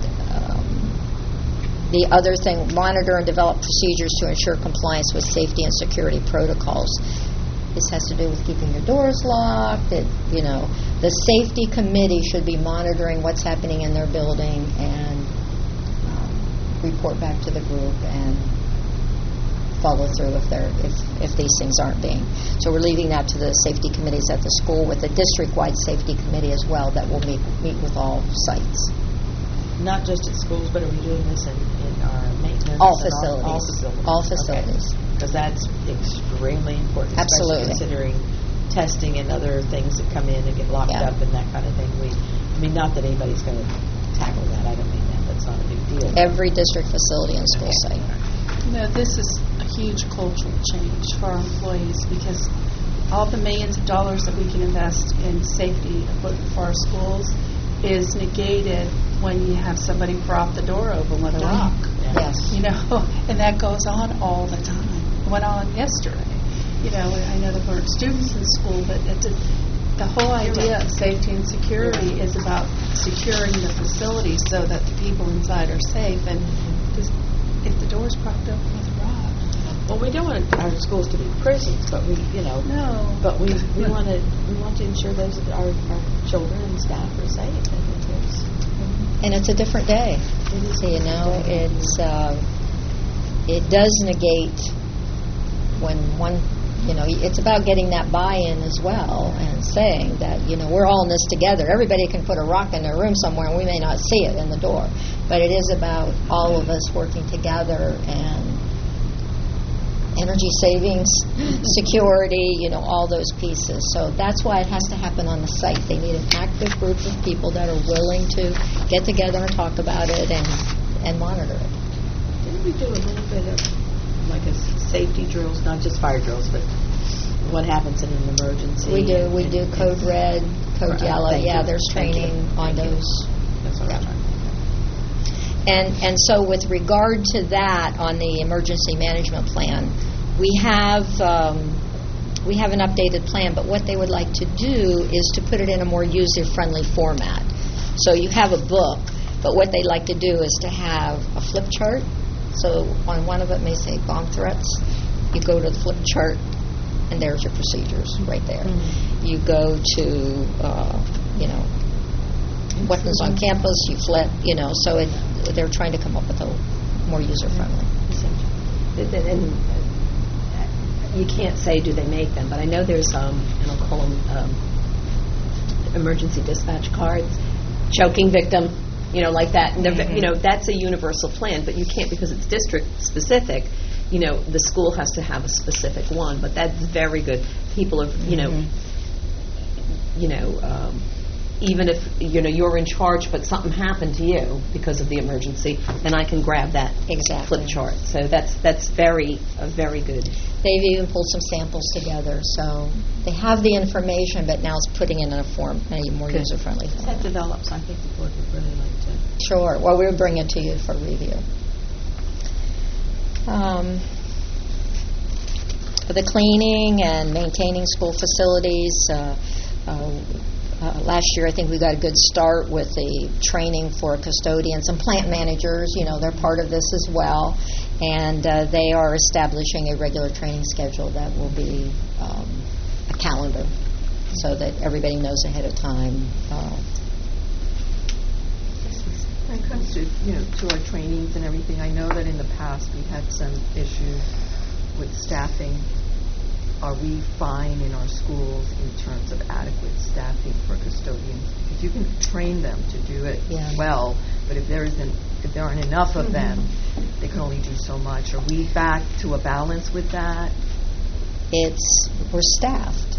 the other thing, monitor and develop procedures to ensure compliance with safety and security protocols. This has to do with keeping your doors locked. The safety committee should be monitoring what's happening in their building and report back to the group and follow through if these things aren't being. So we're leaving that to the safety committees at the school with a district-wide safety committee as well that will meet with all sites. Not just at schools, but are we doing this in our maintenance? All facilities. All facilities. Okay. Because that's extremely important, Absolutely. especially considering testing and other things that come in and get locked up and that kind of thing. Not that anybody's going to tackle that. I don't mean that. That's not a big deal. Every district facility and school site. This is a huge cultural change for our employees because all the millions of dollars that we can invest in safety equipment for our schools is negated when you have somebody prop the door open with a rock. Yes. You know, and that goes on all the time. It went on yesterday. You know, I know there weren't students in school, but the whole idea of safety and security is about securing the facility so that the people inside are safe. And just, if the door's propped open with a rock, Well, we don't want our schools to be prisons, but we no. but we want to ensure those that our children and staff are safe. And it's a different day. So, you know, it does negate when one, you know, it's about getting that buy-in as well and saying that, you know, we're all in this together. Everybody can put a rock in their room somewhere and we may not see it in the door. But it is about all of us working together and energy savings, security, you know, all those pieces. So that's why it has to happen on the site. They need an active group of people that are willing to get together and talk about it and monitor it. Didn't we do a little bit of like a safety drills, not just fire drills, but what happens in an emergency? We do code red, code yellow. Thank Yeah, you. there's training on those. That's what I'm trying to And so with regard to that, on the emergency management plan, we have an updated plan, but what they would like to do is to put it in a more user-friendly format. So you have a book, but what they'd like to do is to have a flip chart. So on one of it may say bomb threats. You go to the flip chart, and there's your procedures right there. Mm-hmm. You go to, you know, weapons on campus, you flip, you know, so they're trying to come up with a more user-friendly. And you can't say do they make them, but I know there's, and I'll call them emergency dispatch cards, choking victim, you know, like that. And you know, that's a universal plan, but you can't, because it's district-specific, you know, the school has to have a specific one, but that's very good. People have, you know, even if, you know, you're in charge but something happened to you because of the emergency, then I can grab that flip chart. So that's very good. They've even pulled some samples together, so they have the information, but now it's putting it in a form, a more user-friendly form. If that develops, I think the board would really like to. Sure. Well, we'll bring it to you for review. The cleaning and maintaining school facilities. Last year, I think we got a good start with the training for custodians and plant managers. You know, they're part of this as well. And they are establishing a regular training schedule that will be a calendar so that everybody knows ahead of time. When it comes to, you know, to our trainings and everything, I know that in the past we've had some issues with staffing. Are we fine in our schools in terms of adequate staffing for custodians? Because you can train them to do it well, but if there aren't enough of them, they can only do so much. Are we back to a balance with that? We're staffed.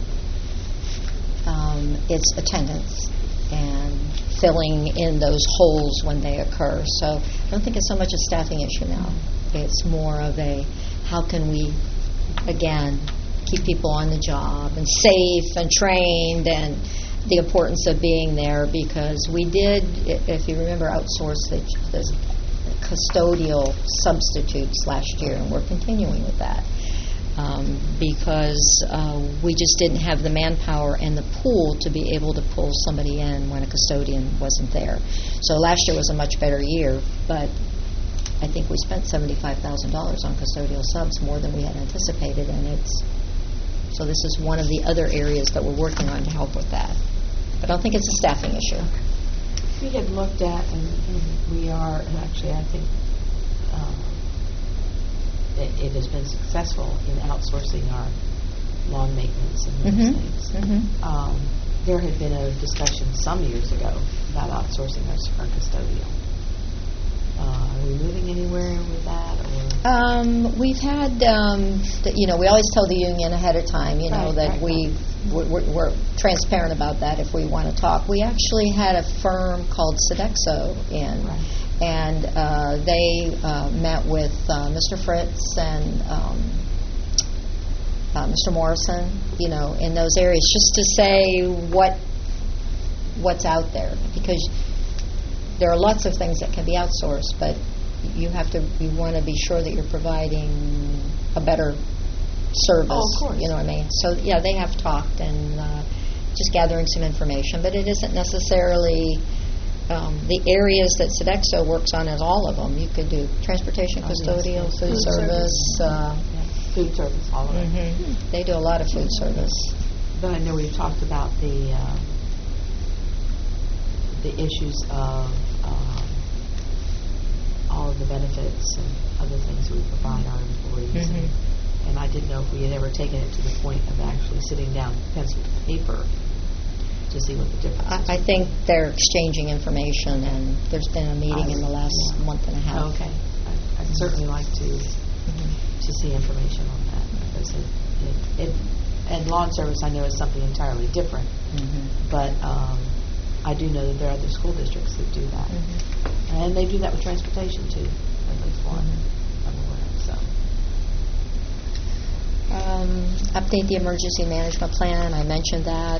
It's attendance and filling in those holes when they occur. So I don't think it's so much a staffing issue now. It's more of a how can we, again, keep people on the job and safe and trained, and the importance of being there, because we did, if you remember, outsource the custodial substitutes last year, and we're continuing with that because we just didn't have the manpower and the pool to be able to pull somebody in when a custodian wasn't there. So last year was a much better year, but I think we spent $75,000 on custodial subs, more than we had anticipated, and so this is one of the other areas that we're working on to help with that. But I don't think it's a staffing issue. We had looked at, and we are, and actually I think it has been successful in outsourcing our lawn maintenance and those things. There had been a discussion some years ago about outsourcing our custodial. Are we moving anywhere with that? Or? We've had, you know, we always tell the union ahead of time, you know, that we're transparent about that if we want to talk. We actually had a firm called Sodexo in, and they met with Mr. Fritz and Mr. Morrison, in those areas, just to say what's out there, because there are lots of things that can be outsourced, but you want to be sure that you're providing a better service. Oh, of course. You know what I mean? So yeah, they have talked and just gathering some information, but it isn't necessarily the areas that Sodexo works on is all of them. You could do transportation, custodial, yes. food service. Food service, all of it. They do a lot of food service. But I know we've talked about the issues of all of the benefits and other things we provide our employees. And I didn't know if we had ever taken it to the point of actually sitting down pencil to paper to see what the difference is. I think they're exchanging information, and there's been a meeting in the last month and a half. Okay. I'd certainly like to see information on that, because and lawn service I know is something entirely different, but I do know that there are other school districts that do that, and they do that with transportation too, at least one I'm aware of. So Update the emergency management plan. I mentioned that.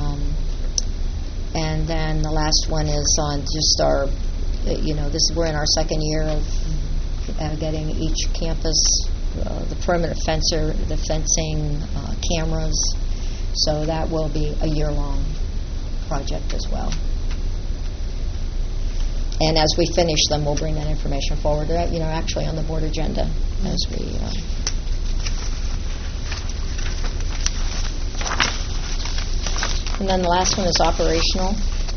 And then the last one is on just our, we're in our second year of getting each campus the perimeter the fencing, cameras. So that will be a year-long project as well. And as we finish them, we'll bring that information forward. Actually on the board agenda as we. And then the last one is operational.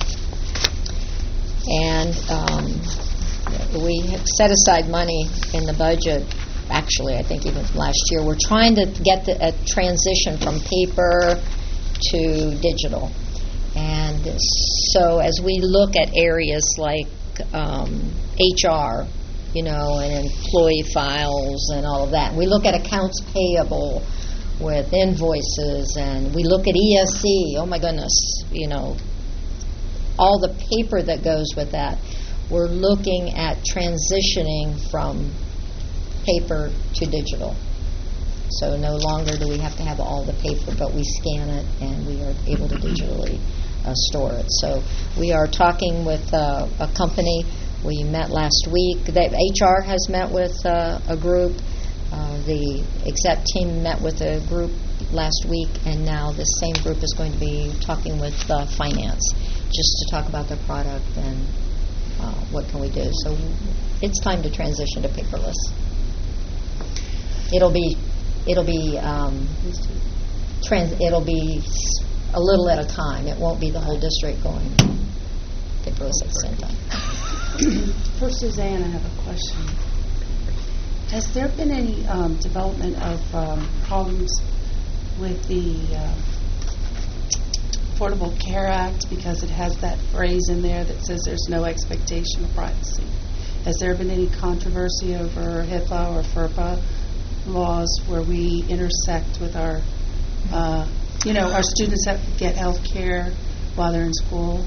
And we have set aside money in the budget, actually, I think even from last year. We're trying to get a transition from paper to digital. And so as we look at areas like HR, and employee files and all of that, we look at accounts payable with invoices, and we look at ESC, oh my goodness, all the paper that goes with that. We're looking at transitioning from paper to digital. So no longer do we have to have all the paper, but we scan it and we are able to digitally store it. So we are talking with a company. We met last week. HR has met with a group. The exec team met with a group last week, and now this same group is going to be talking with finance just to talk about their product and what can we do. So it's time to transition to paperless. It'll be a little at a time. It won't be the whole district going paperless at the same time. For Suzanne, I have a question. Has there been any development of problems with the Affordable Care Act, because it has that phrase in there that says there's no expectation of privacy? Has there been any controversy over HIPAA or FERPA laws where we intersect with our, our students that get health care while they're in school?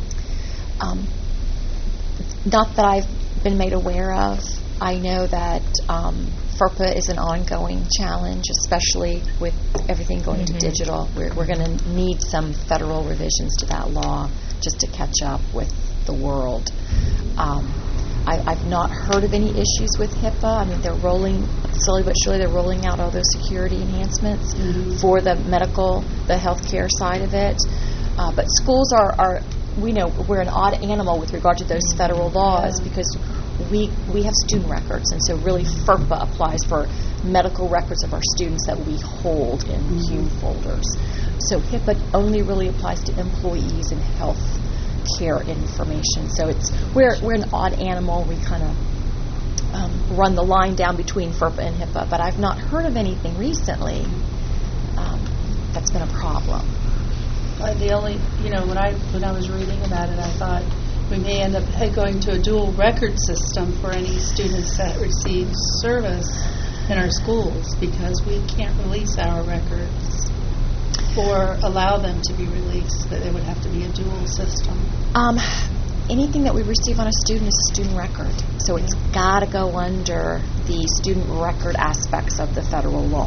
Not that I've been made aware of. I know that FERPA is an ongoing challenge, especially with everything going to digital. We're going to need some federal revisions to that law just to catch up with the world. I've not heard of any issues with HIPAA. I mean, they're slowly but surely, they're rolling out all those security enhancements for the healthcare side of it. But schools are we know we're an odd animal with regard to those federal laws because we have student records, and so really FERPA applies for medical records of our students that we hold in Q folders. So HIPAA only really applies to employees and health care information. So we're an odd animal. We kind of run the line down between FERPA and HIPAA, but I've not heard of anything recently that's been a problem. The only, when I was reading about it, I thought we may end up going to a dual record system for any students that receive service in our schools, because we can't release our records or allow them to be released. That it would have to be a dual system. Anything that we receive on a student is a student record, so it's got to go under the student record aspects of the federal law.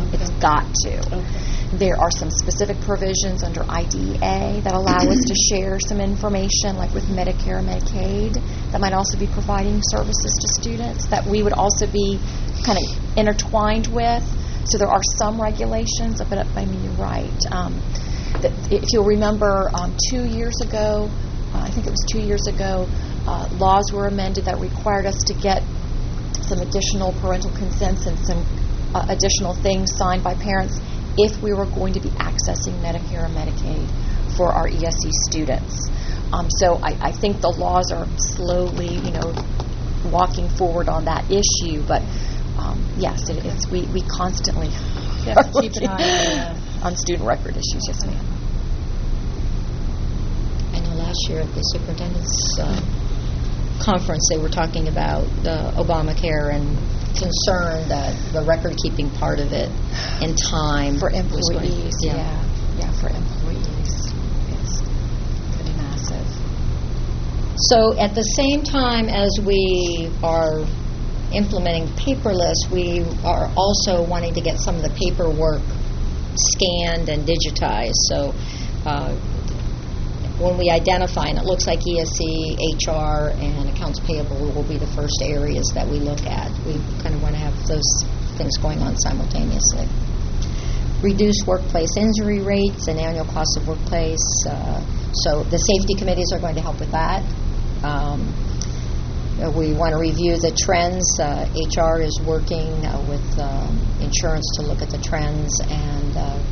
It's got to. There are some specific provisions under IDEA that allow us to share some information, like with Medicare and Medicaid, that might also be providing services to students that we would also be kind of intertwined with. So there are some regulations, but I mean, you're right. If you'll remember, 2 years ago, I think it was 2 years ago, laws were amended that required us to get some additional parental consents and some additional things signed by parents if we were going to be accessing Medicare and Medicaid for our ESE students. So I think the laws are slowly, walking forward on that issue. But yes, we constantly have to keep an eye on student record issues. Yes, ma'am. I know last year at the superintendent's conference they were talking about Obamacare and concerned that the record-keeping part of it in time for employees. Yeah, for employees. It's pretty massive. So at the same time as we are implementing paperless, we are also wanting to get some of the paperwork scanned and digitized. So when we identify, and it looks like ESE, HR, and accounts payable will be the first areas that we look at. We kind of want to have those things going on simultaneously. Reduce workplace injury rates and annual costs of workplace. So the safety committees are going to help with that. We want to review the trends. HR is working with insurance to look at the trends and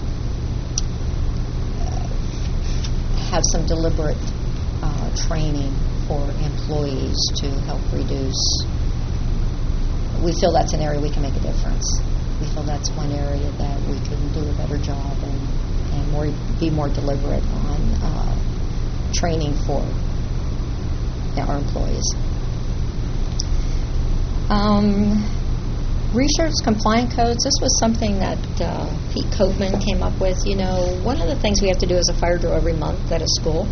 have some deliberate training for employees to help reduce. We feel that's an area we can make a difference. We feel that's one area that we can do a better job and be more deliberate on training for our employees. Research compliant codes. This was something that Pete Copeman came up with. One of the things we have to do is a fire drill every month at a school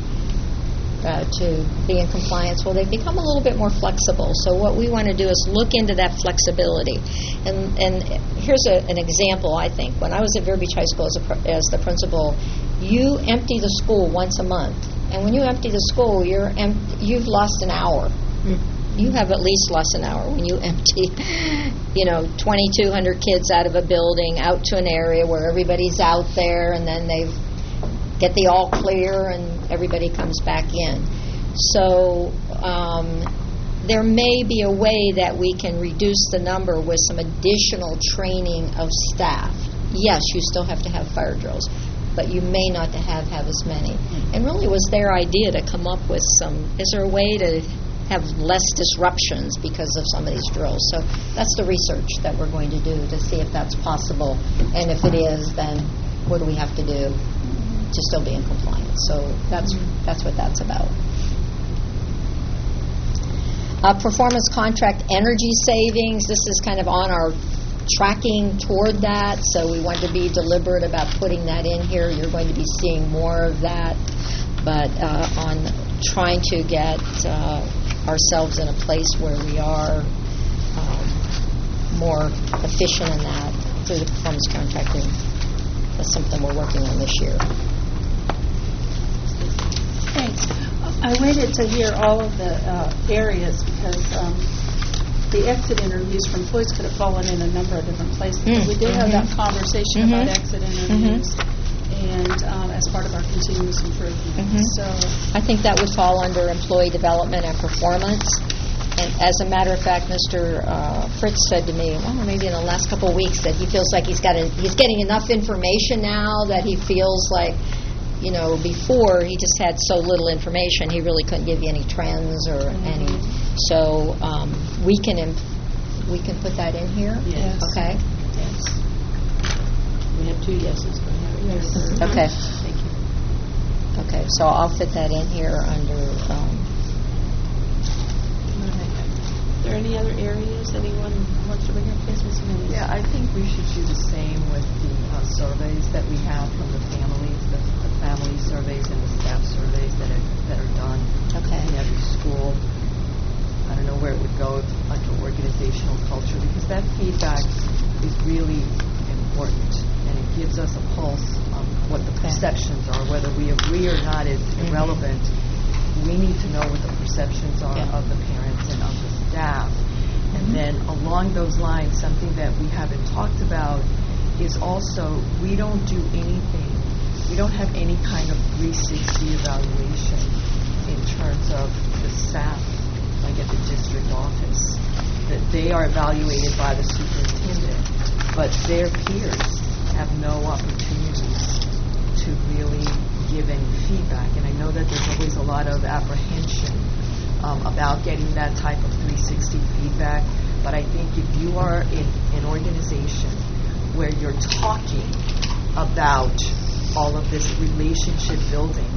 to be in compliance. Well, they've become a little bit more flexible. So what we want to do is look into that flexibility. And here's an example, I think. When I was at Vero Beach High School as the principal, you empty the school once a month. And when you empty the school, you've lost an hour. You have at least lost an hour when you empty, 2,200 kids out of a building out to an area where everybody's out there, and then they get the all clear and everybody comes back in. So there may be a way that we can reduce the number with some additional training of staff. Yes, you still have to have fire drills, but you may not have as many. And really it was their idea to come up with is there a way to have less disruptions because of some of these drills. So that's the research that we're going to do to see if that's possible. And if it is, then what do we have to do to still be in compliance? So that's what that's about. Performance contract energy savings. This is kind of on our tracking toward that. So we want to be deliberate about putting that in here. You're going to be seeing more of that. But on trying to get ourselves in a place where we are more efficient in that through the performance contracting. That's something we're working on this year. Thanks. I waited to hear all of the areas because the exit interviews for employees could have fallen in a number of different places. We did have that conversation about exit interviews. And as part of our continuous improvement. So I think that would fall under employee development and performance. And as a matter of fact, Mr. Fritz said to me, maybe in the last couple of weeks, that he feels like he's getting enough information now that he feels like, before he just had so little information, he really couldn't give you any trends or any. So we can put that in here. Yes. Okay. Yes. We have 2 yeses. Yes. Okay. Thank you. Okay, so I'll fit that in here under. Are there any other areas anyone wants to bring up? Yes, Ms. Jimenez. Yeah, I think we should do the same with the surveys that we have from the families, the family surveys and the staff surveys that are done Okay. in every school. I don't know where it would go under organizational culture, because that feedback is really important is irrelevant. We need to know what the perceptions are Yeah. of the parents and of the staff. And then along those lines, something that we haven't talked about is also we don't do anything. We don't have any kind of 360 evaluation in terms of the staff, like at the district office. That they are evaluated by the superintendent, but their peers have no opportunities to really give any feedback. And I know that there's always a lot of apprehension about getting that type of 360 feedback, but I think if you are in an organization where you're talking about all of this relationship building,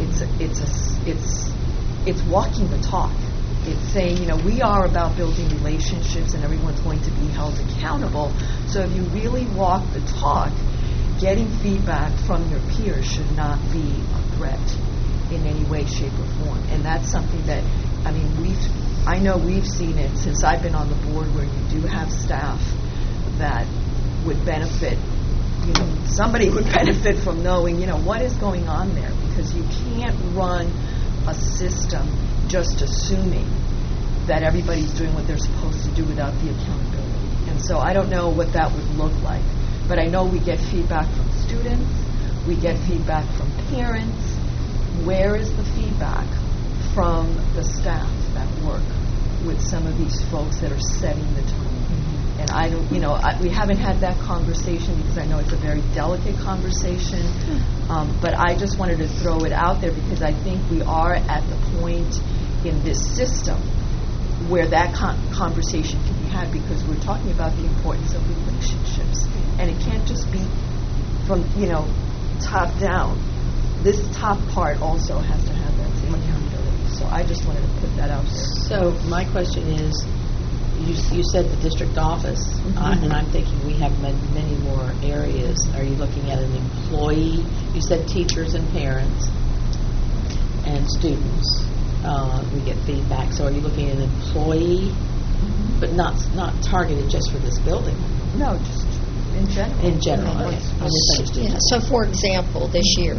it's walking the talk. It's saying, we are about building relationships and everyone's going to be held accountable. So if you really walk the talk, getting feedback from your peers should not be a threat in any way, shape, or form. And that's something that, I know we've seen it since I've been on the board, where you do have staff that would benefit, somebody would benefit from knowing, what is going on there, because you can't run a system just assuming that everybody's doing what they're supposed to do without the accountability. And so I don't know what that would look like. But I know we get feedback from students, we get feedback from parents. Where is the feedback from the staff that work with some of these folks that are setting the tone? And I don't, we haven't had that conversation because I know it's a very delicate conversation. But I just wanted to throw it out there because I think we are at the point in this system where that conversation can be had, because we're talking about the importance of relationships. And it can't just be from, top down. This top part also has to have that same accountability. So I just wanted to put that out there. So my question is, you said the district office, and I'm thinking we have many more areas. Are you looking at an employee? You said teachers and parents and students. We get feedback. So are you looking at an employee, but not targeted just for this building? No, just in general. In general, okay. I misunderstood. Yeah, so, for example, this year,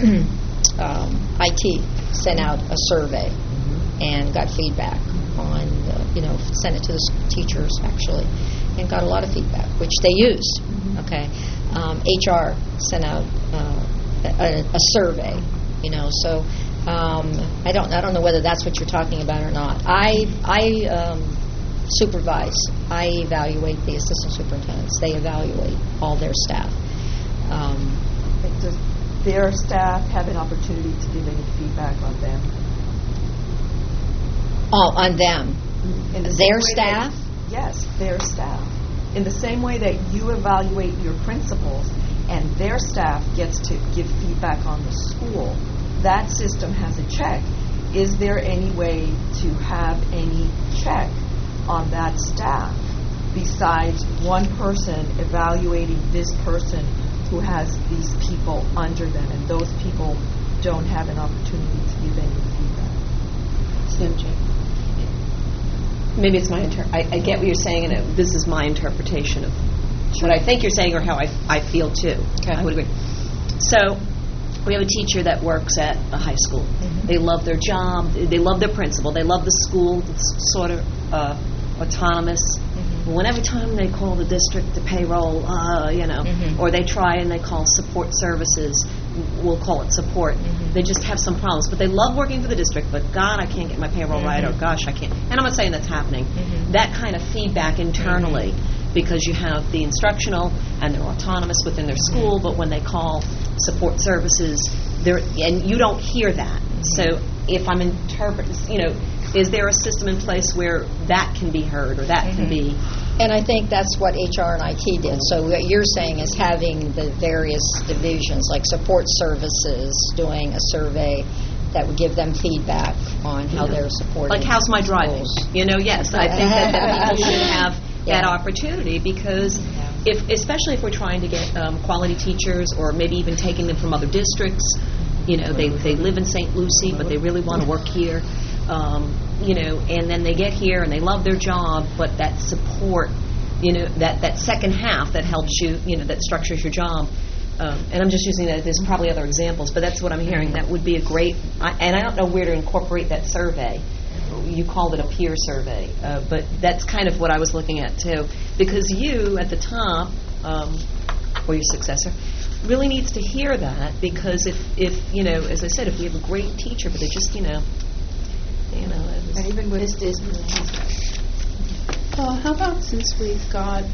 IT sent out a survey and got feedback on, sent it to the teachers, actually, and got a lot of feedback, which they used, okay? HR sent out a survey, so I don't know whether that's what you're talking about or not. I supervise. I evaluate the assistant superintendents. They evaluate all their staff. Does their staff have an opportunity to give any feedback on them? On them. In the Their same way staff? Yes, their staff. In the same way that you evaluate your principals and their staff gets to give feedback on the school, that system has a check. Is there any way to have any check on that staff besides one person evaluating this person who has these people under them, and those people don't have an opportunity to give any feedback? Maybe it's my I get what you're saying, and this is my interpretation of what I think you're saying, or how I feel too. Okay. I would agree. So we have a teacher that works at a high school. They love their job. They love their principal. They love the school. It's sort of autonomous. When every time they call the district to payroll, or they try and they call support services, we'll call it support. They just have some problems. But they love working for the district, but God, I can't get my payroll right, or gosh, I can't. And I'm not saying that's happening. That kind of feedback internally, because you have the instructional and they're autonomous within their school, but when they call support services, and you don't hear that. So if I'm interpreting, is there a system in place where that can be heard, or that can be... And I think that's what HR and IT did. So what you're saying is having the various divisions, like support services, doing a survey that would give them feedback on how they're supporting. Like, how's my driving? schools. Yes, I think that people should have that opportunity, because especially if we're trying to get quality teachers, or maybe even taking them from other districts, they live in St. Lucie, but they really want to work here. And then they get here and they love their job, but that support, that second half that helps you, that structures your job, and I'm just using that, there's probably other examples, but that's what I'm hearing. That would be a great, and I don't know where to incorporate that survey. You called it a peer survey, but that's kind of what I was looking at too. Because you, at the top, or your successor, really needs to hear that, because if as I said, if we have a great teacher, but they just, And even with Disney. Well, how about since we've got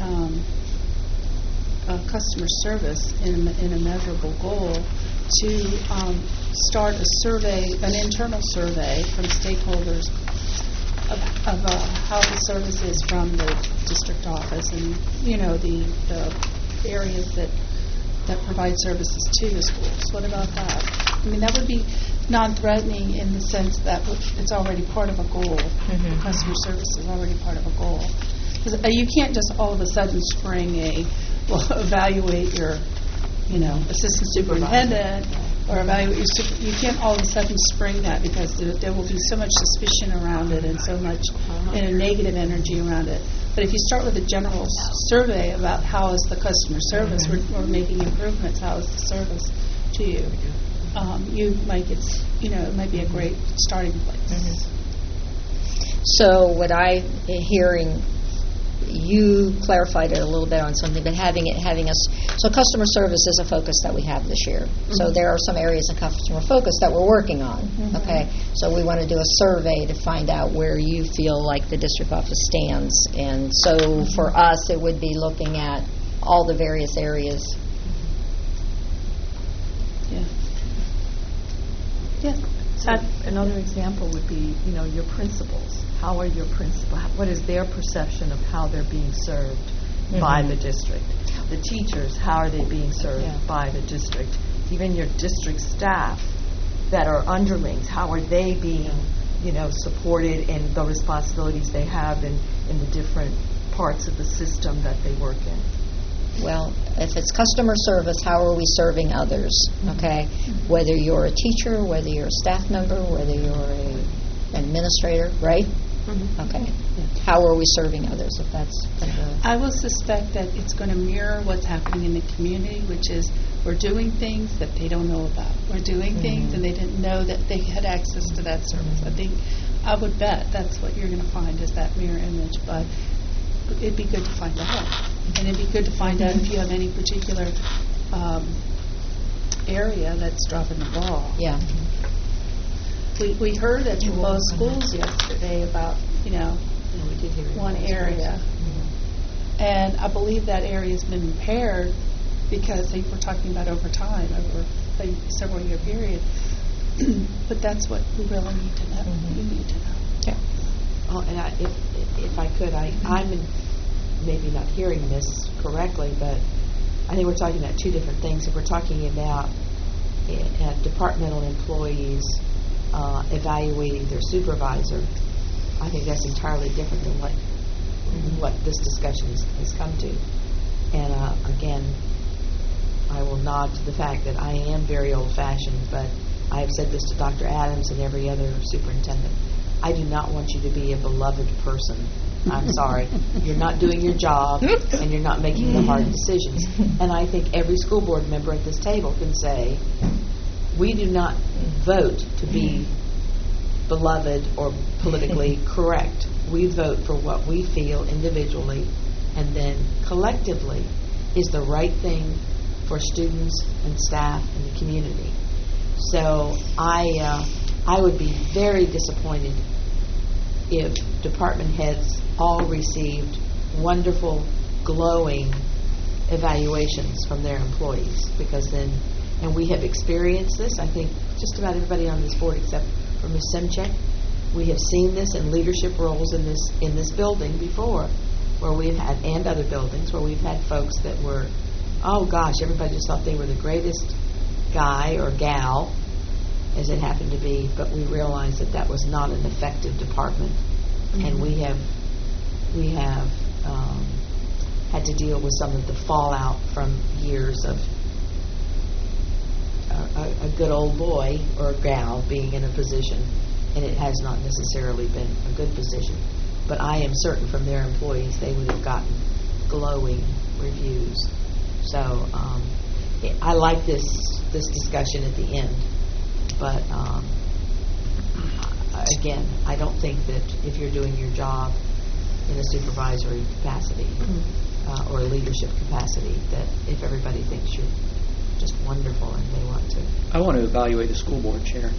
customer service in a measurable goal, to start a survey, an internal survey from stakeholders of how the service is from the district office and the areas that provide services to the schools. What about that? I mean, that would be non-threatening in the sense that it's already part of a goal. Customer service is already part of a goal. Because you can't just all of a sudden spring evaluate your, assistant superintendent or evaluate your you can't all of a sudden spring that, because there will be so much suspicion around it and so much negative energy around it. But if you start with a general survey about how is the customer service, we're making improvements, how is the service to you, you might get, it might be a great starting place. So what I'm hearing, you clarified it a little bit on something, but having us, so customer service is a focus that we have this year. So there are some areas of customer focus that we're working on. Okay, so we want to do a survey to find out where you feel like the district office stands, and so for us, it would be looking at all the various areas. Yeah. So another example would be, your principals. How are your principals? What is their perception of how they're being served by the district? The teachers, how are they being served by the district? Even your district staff that are underlings, how are they being, supported in the responsibilities they have in the different parts of the system that they work in? Well, if it's customer service, how are we serving others? Okay, whether you're a teacher, whether you're a staff member, whether you're an administrator, right? Okay. How are we serving others? If that's I will suspect that it's going to mirror what's happening in the community, which is we're doing things that they don't know about. We're doing things and they didn't know that they had access to that service. I would bet that's what you're going to find is that mirror image, but it'd be good to find out. And it'd be good to find out if you have any particular area that's dropping the ball. Yeah. We heard at both schools yesterday about, one area. And I believe that area has been impaired because they were talking about overtime over a several-year period. But that's what we really need to know. We need to know. Yeah. Oh, and if I could, I'm maybe not hearing this correctly, but I think we're talking about two different things. If we're talking about departmental employees evaluating their supervisor, I think that's entirely different than what this discussion has come to. And again, I will nod to the fact that I am very old-fashioned, but I have said this to Dr. Adams and every other superintendent. I do not want you to be a beloved person. I'm sorry. You're not doing your job, and you're not making the hard decisions. And I think every school board member at this table can say, we do not vote to be beloved or politically correct. We vote for what we feel individually, and then collectively is the right thing for students and staff and the community. So I would be very disappointed if department heads all received wonderful, glowing evaluations from their employees, because then, and we have experienced this, I think just about everybody on this board except for Ms. Semchek, we have seen this in leadership roles in this building before, where we've had, and other buildings, where we've had folks that were, oh gosh, everybody just thought they were the greatest guy or gal, as it happened to be, but we realized that that was not an effective department, and we have had to deal with some of the fallout from years of a good old boy or gal being in a position, and it has not necessarily been a good position. But I am certain from their employees they would have gotten glowing reviews. So I like this discussion at the end, but again, I don't think that if you're doing your job in a supervisory capacity or a leadership capacity, that if everybody thinks you're just wonderful and they want to. I want to evaluate the school board chair.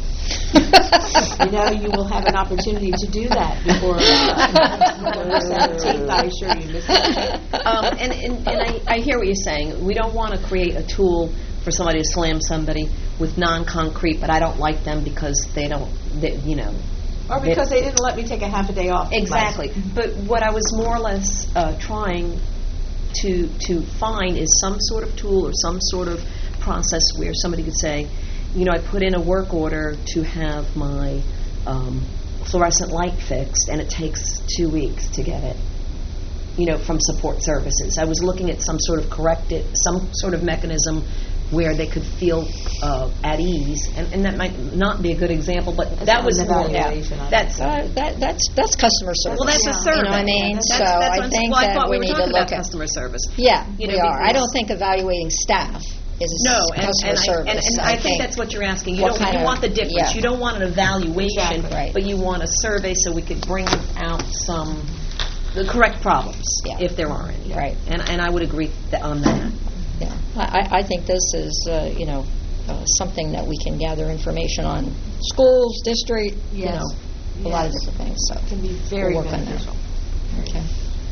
You will have an opportunity to do that before November 17th, I assure you, Ms. And I hear what you're saying. We don't want to create a tool for somebody to slam somebody with non-concrete, but I don't like them because they don't, or because they didn't let me take a half a day off. Exactly. But what I was more or less trying to find is some sort of tool or some sort of process where somebody could say, I put in a work order to have my fluorescent light fixed, and it takes 2 weeks to get it, from support services. I was looking at some sort of mechanism where they could feel at ease, and that might not be a good example, but that was more. That's customer service. Well, that's a survey. You know what I mean? I think that we need to look at customer service. Yeah, we are. I don't think evaluating staff is customer service. And I think that's what you're asking. You want the difference. Yeah. You don't want an evaluation, right. but you want a survey so we could bring out the correct problems if there are any. Right. And I would agree on that. Yeah, I think this is, something that we can gather information on schools, district, a lot of different things. So it can be very we'll beneficial. Okay.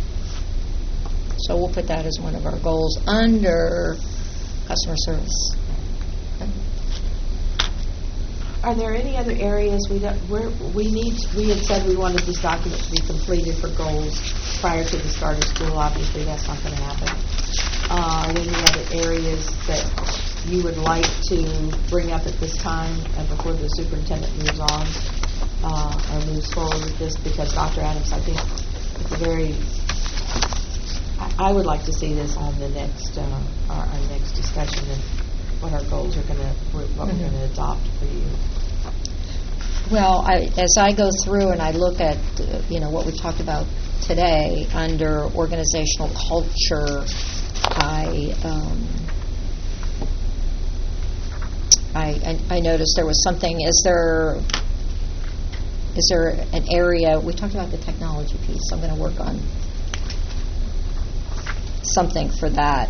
So we'll put that as one of our goals under customer service. Okay. Are there any other areas we had said we wanted this document to be completed for goals prior to the start of school? Obviously, that's not going to happen. Are there any other areas that you would like to bring up at this time before the superintendent moves on or moves forward with this? Because Dr. Adams, I think I would like to see this on the next our next discussion and what our goals are we're going to adopt for you. Well, as I go through and I look at what we talked about today under organizational culture, I noticed there was something. Is there an area? We talked about the technology piece. I'm going to work on something for that.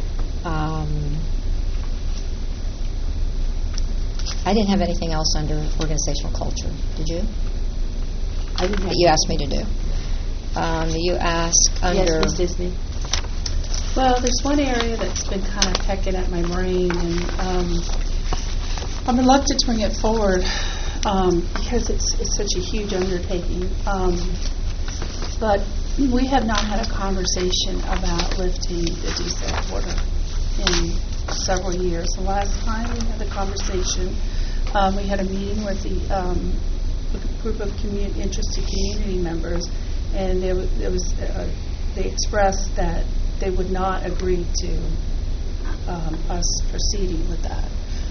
I didn't have anything else under organizational culture. Did you? I didn't. That you asked me to do. You asked under. Yes, Ms. Disney. Well, there's one area that's been kind of pecking at my brain, and I'm reluctant to bring it forward because it's such a huge undertaking. But we have not had a conversation about lifting the DSEC order in several years. The last time we had the conversation, we had a meeting with a group of interested community members, and they expressed that they would not agree to us proceeding with that.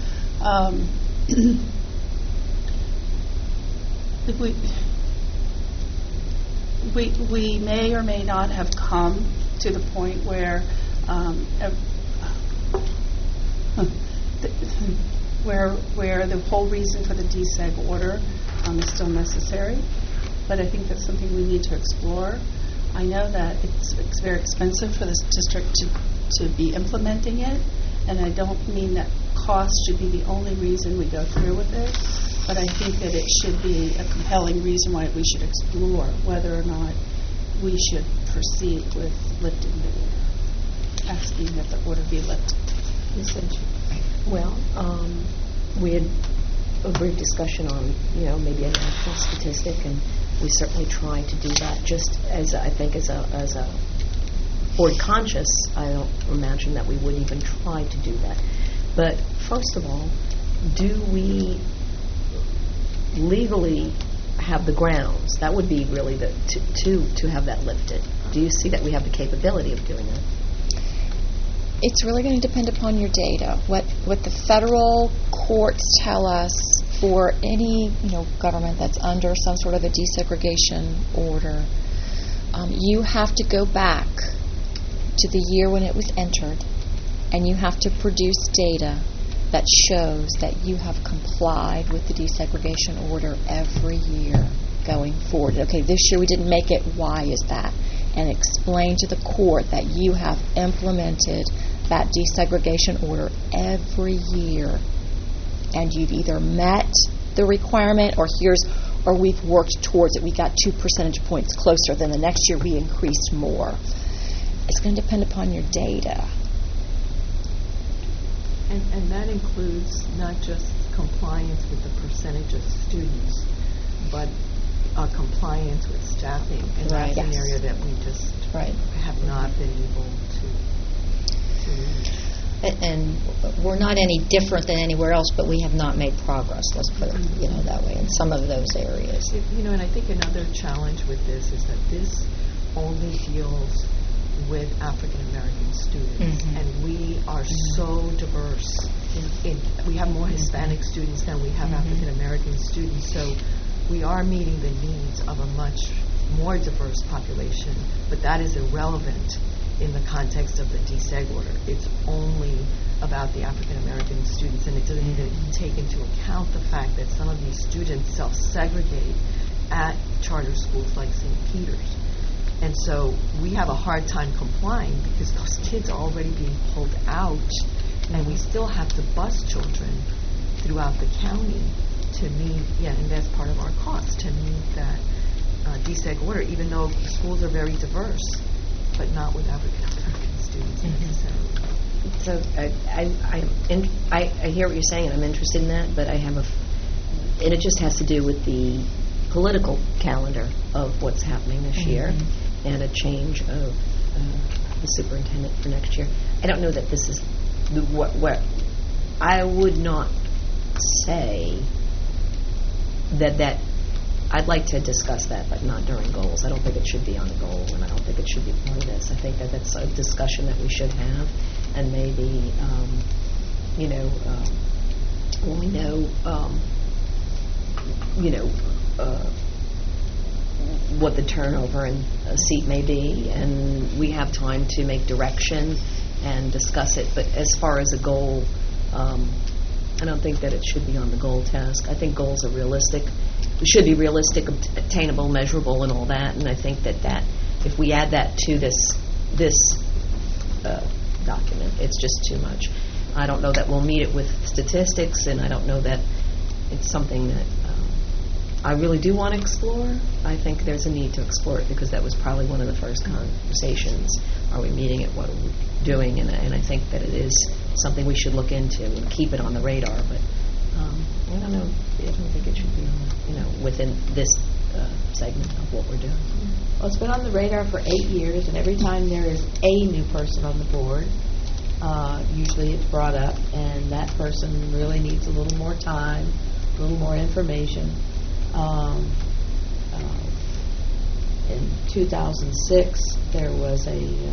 We may or may not have come to the point where where the whole reason for the DSEG order is still necessary, but I think that's something we need to explore. I know that it's very expensive for this district to be implementing it, and I don't mean that cost should be the only reason we go through with it, but I think that it should be a compelling reason why we should explore whether or not we should proceed with lifting the order, asking that the order be lifted. Well, we had a brief discussion on, maybe a national statistic, and we certainly try to do that. Just as I think as a board conscious, I don't imagine that we would even try to do that. But first of all, do we legally have the grounds? That would be really to have that lifted. Do you see that we have the capability of doing that? It's really going to depend upon your data. What the federal courts tell us for any government that's under some sort of a desegregation order, you have to go back to the year when it was entered and you have to produce data that shows that you have complied with the desegregation order every year going forward. Okay, this year we didn't make it. Why is that? And explain to the court that you have implemented that desegregation order every year, and you've either met the requirement or we've worked towards it. We got 2 percentage points closer. Then the next year we increased more. It's going to depend upon your data. And that includes not just compliance with the percentage of students, but compliance with staffing. And Right. that's an Yes. area that we just have not been able to reach. And we're not any different than anywhere else, but we have not made progress, let's put it that way, in some of those areas. And I think another challenge with this is that this only deals with African American students, and we are so diverse. We have more Hispanic students than we have African American students, so we are meeting the needs of a much more diverse population, but that is irrelevant in the context of the deseg order. It's only about the African American students, and it doesn't even take into account the fact that some of these students self-segregate at charter schools like St. Peter's. And so we have a hard time complying because those kids are already being pulled out, and we still have to bus children throughout the county to meet, and that's part of our cost, to meet that deseg order, even though schools are very diverse, but not with African American students necessarily. So I hear what you're saying, and I'm interested in that, but I have and it just has to do with the political calendar of what's happening this year and a change of the superintendent for next year. I don't know that this is what I would not say that I'd like to discuss that, but not during goals. I don't think it should be on a goal, and I don't think it should be part of this. I think that that's a discussion that we should have, and maybe, when we know, what the turnover in a seat may be, and we have time to make direction and discuss it. But as far as a goal, I don't think that it should be on the goal task. I think goals are realistic. It should be realistic, attainable, measurable, and all that. And I think that if we add that to this document, it's just too much. I don't know that we'll meet it with statistics, and I don't know that it's something that I really do want to explore. I think there's a need to explore it because that was probably one of the first conversations. Are we meeting it? What are we doing? And I think that it is something we should look into and keep it on the radar. But I don't know. I don't think it should be within this segment of what we're doing. Well, it's been on the radar for 8 years, and every time there is a new person on the board, usually it's brought up, and that person really needs a little more time, a little more information. In 2006, there was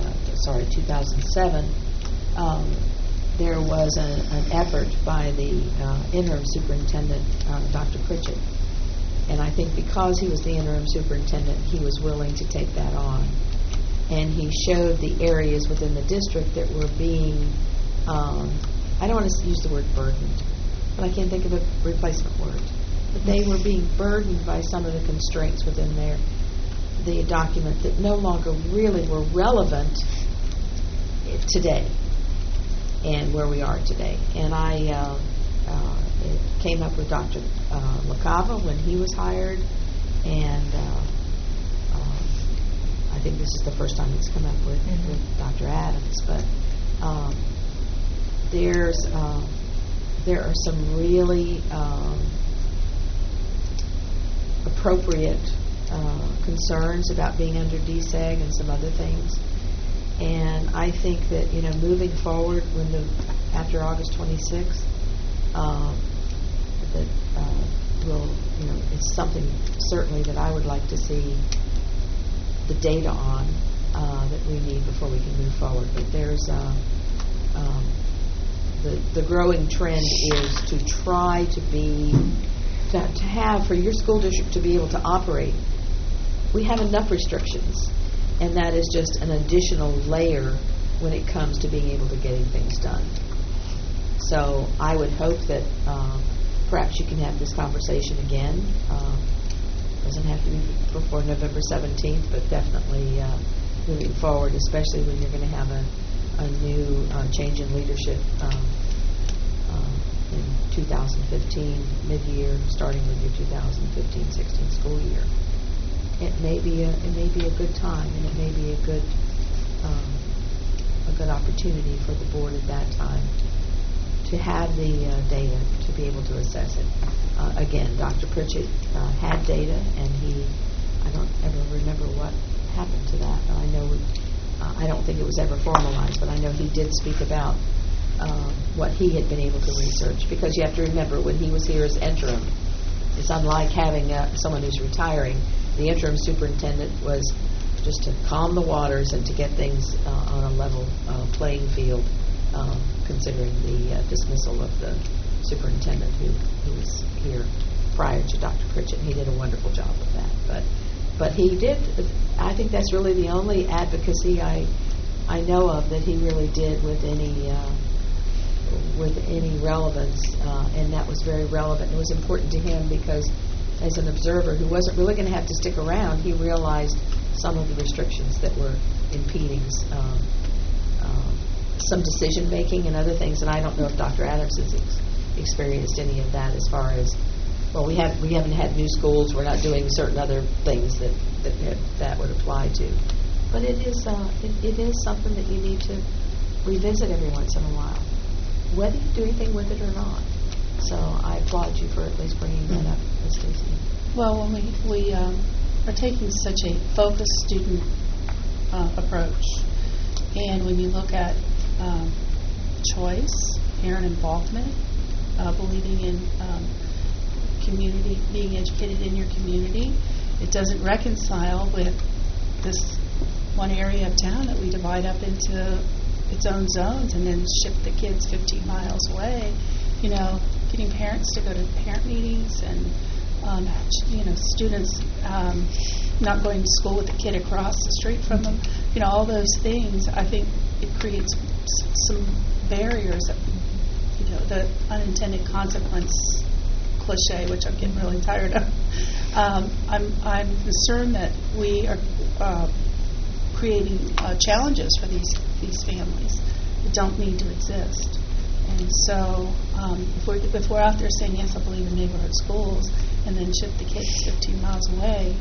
2007, there was an effort by the interim superintendent, Dr. Pritchett. And I think because he was the interim superintendent, he was willing to take that on. And he showed the areas within the district that were being, I don't want to use the word burdened, but I can't think of a replacement word. But they were being burdened by some of the constraints within the document that no longer really were relevant today and where we are today. And I came up with Dr. LaCava when he was hired, and I think this is the first time it's come up with Dr. Adams. But there are some really appropriate concerns about being under DSEG and some other things. And I think that, moving forward after August 26th, that it's something certainly that I would like to see the data on that we need before we can move forward. But there's the growing trend is to try to have for your school district to be able to operate. We have enough restrictions, and that is just an additional layer when it comes to being able to getting things done. So I would hope that perhaps you can have this conversation again. Doesn't have to be before November 17th, but definitely moving forward, especially when you're going to have a new change in leadership in 2015, mid-year, starting with your 2015-16 school year. It may be a good time, and it may be a good opportunity for the board at that time to have the data to be able to assess it. Again, Dr. Pritchett had data, and I don't ever remember what happened to that. But I know I don't think it was ever formalized, but I know he did speak about what he had been able to research. Because you have to remember, when he was here as interim, it's unlike having someone who's retiring. The interim superintendent was just to calm the waters and to get things on a level playing field, considering the dismissal of the superintendent who was here prior to Dr. Pritchett. He did a wonderful job of that. But he did, I think that's really the only advocacy I know of that he really did with any relevance, and that was very relevant. It was important to him because as an observer who wasn't really going to have to stick around, he realized some of the restrictions that were impeding some decision making and other things. And I don't know if Dr. Adams has experienced any of that as far as, well, we haven't had new schools. We're not doing certain other things that would apply to. But it is something that you need to revisit every once in a while, whether you do anything with it or not. So I applaud you for at least bringing that up, Ms. Stacy. Well, when we are taking such a focused student approach, and when you look at choice, parent involvement, believing in community, being educated in your community, it doesn't reconcile with this one area of town that we divide up into its own zones and then ship the kids 15 miles away. You know, getting parents to go to parent meetings and students not going to school with the kid across the street from them. You know, all those things. I think it creates some barriers. The unintended consequence cliche, which I'm getting really tired of. I'm concerned that we are creating challenges for these families that don't need to exist. And so if we're out there saying, yes, I believe in neighborhood schools, and then ship the kids 15 miles away,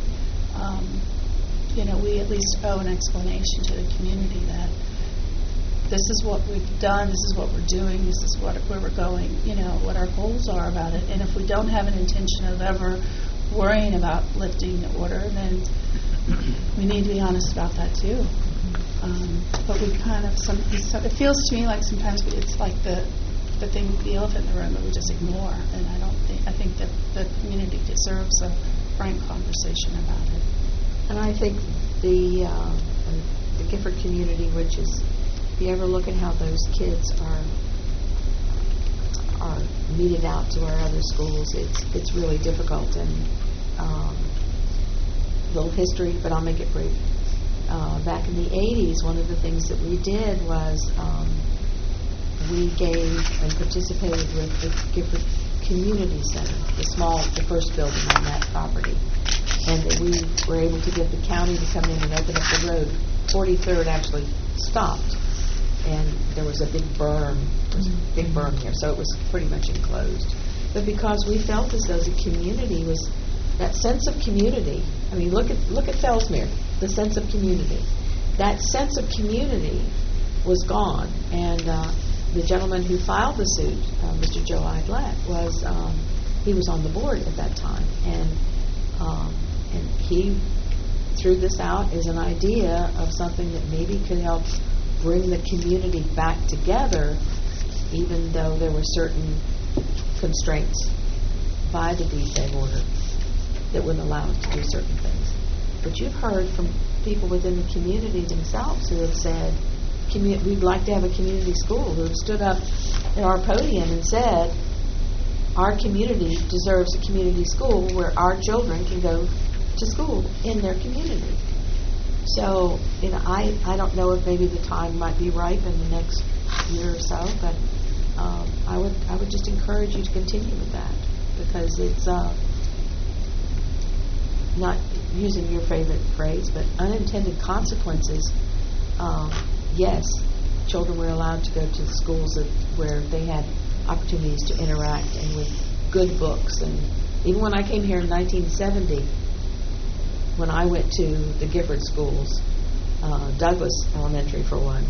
we at least owe an explanation to the community that this is what we've done, this is what we're doing, this is where we're going, what our goals are about it. And if we don't have an intention of ever worrying about lifting the order, then we need to be honest about that too. But we kind of, it feels to me like sometimes it's like the elephant in the room that we just ignore. And I think that the community deserves a frank conversation about it. And I think the Gifford community, which is, if you ever look at how those kids are meted out to our other schools, it's really difficult. And little history, but I'll make it brief. Back in the 80s, one of the things that we did was we gave and participated with the Gifford Community Center, the first building on that property, and that we were able to get the county to come in and open up the road. 43rd actually stopped, and there was a big berm. There, so it was pretty much enclosed. But because we felt as though the community was that sense of community. I mean, look at Fellsmere, the sense of community. That sense of community was gone, and the gentleman who filed the suit, Mr. Joe Idlett, he was on the board at that time, and he threw this out as an idea of something that maybe could help bring the community back together, even though there were certain constraints by the DSAG order that wouldn't allow us to do certain things. But you've heard from people within the community themselves who have said, we'd like to have a community school, who have stood up at our podium and said, our community deserves a community school where our children can go to school in their community. So, I don't know if maybe the time might be ripe in the next year or so, but I would just encourage you to continue with that, because it's not using your favorite phrase, but unintended consequences. Yes, children were allowed to go to schools where they had opportunities to interact and with good books. And even when I came here in 1970, when I went to the Gifford schools, Douglas Elementary for one,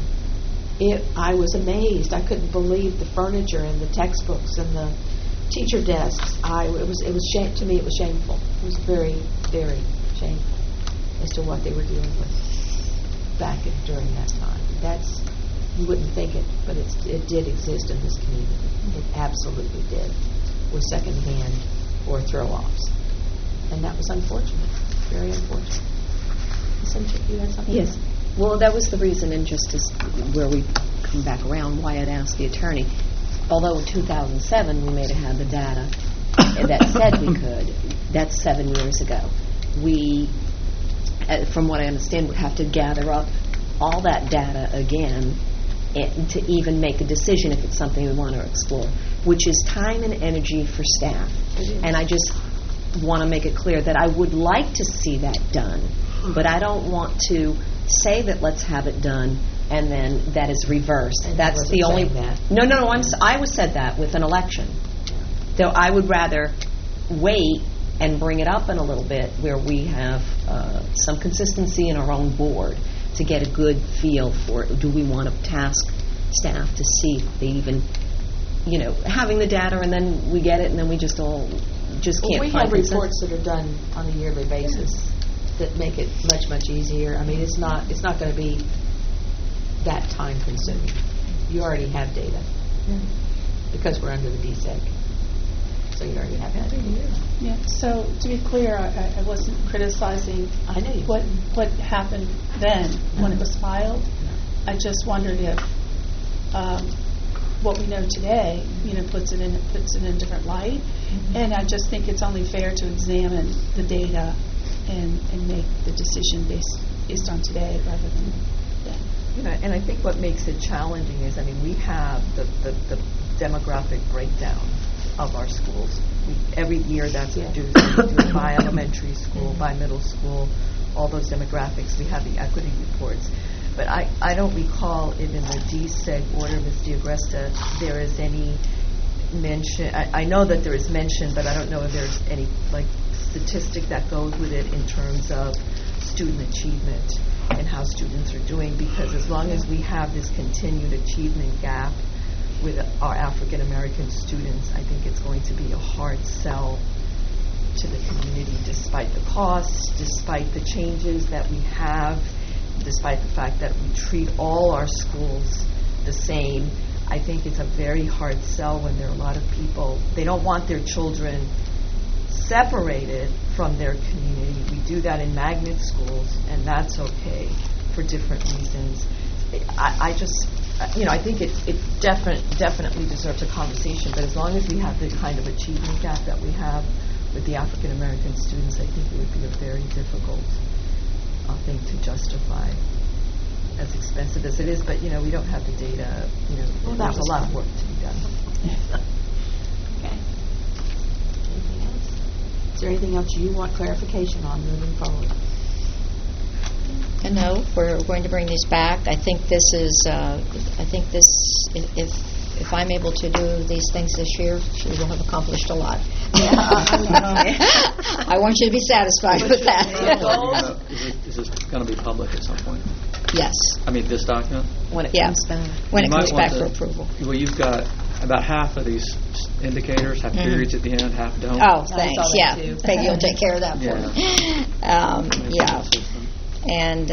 I was amazed. I couldn't believe the furniture and the textbooks and the teacher desks. To me, it was shameful. It was very, very shameful as to what they were dealing with during that time. You wouldn't think it, but it did exist in this community. It absolutely did, with secondhand or throw-offs, and that was unfortunate. Very unfortunate. Cynthia, you had something? Yes. Well, that was the reason, and just as where we come back around, why I'd asked the attorney. Although in 2007 we may have had the data that said we could, that's 7 years ago. We, from what I understand, would have to gather up all that data again to even make a decision if it's something we want to explore, which is time and energy for staff. And I just want to make it clear that I would like to see that done, but I don't want to say that let's have it done and then that is reversed. And that's the only. No. I was said that with an election. So I would rather wait and bring it up in a little bit where we have some consistency in our own board to get a good feel for it. Do we want to task staff to see if they even, having the data, and then we get it, and then we just can't we find have reports that are done on a yearly basis that make it much, much easier. I mean, it's not going to be that time consuming. You already have data because we're under the DSEG. So you already have that data. Yeah. So to be clear, I wasn't criticizing I know you what happened then when it was filed. I just wondered if what we know today, puts it in a different light. And I just think it's only fair to examine the data and make the decision based on today rather than then. And I think what makes it challenging is, we have the demographic breakdown of our schools. Every year that's produced. We do it by elementary school, by middle school, all those demographics. We have the equity reports. But I don't recall if in the DSEG order, Ms. DiAgresta, there is any mention. I know that there is mention, but I don't know if there's any statistic that goes with it in terms of student achievement and how students are doing, because as long as we have this continued achievement gap with our African American students, I think it's going to be a hard sell to the community, despite the costs, despite the changes that we have, despite the fact that we treat all our schools the same. I think it's a very hard sell when there are a lot of people, they don't want their children separated from their community. We do that in magnet schools, and that's okay for different reasons. I think it definitely deserves a conversation, but as long as we have the kind of achievement gap that we have with the African American students, I think it would be a very difficult thing to justify, as expensive as it is. But we don't have the data. There's a lot of work to be done. Okay. Anything else? Is there anything else you want clarification on moving forward? No, we're going to bring these back. I think if I'm able to do these things this year, we will have accomplished a lot. I want you to be satisfied with that. Is this going to be public at some point? Yes. This document? When it comes back. When it You comes might back want for approval. Well, you've got about half of these indicators have periods at the end, half don't. Oh, thanks. that Yeah. too. Peggy will take care of that for me. Yeah. And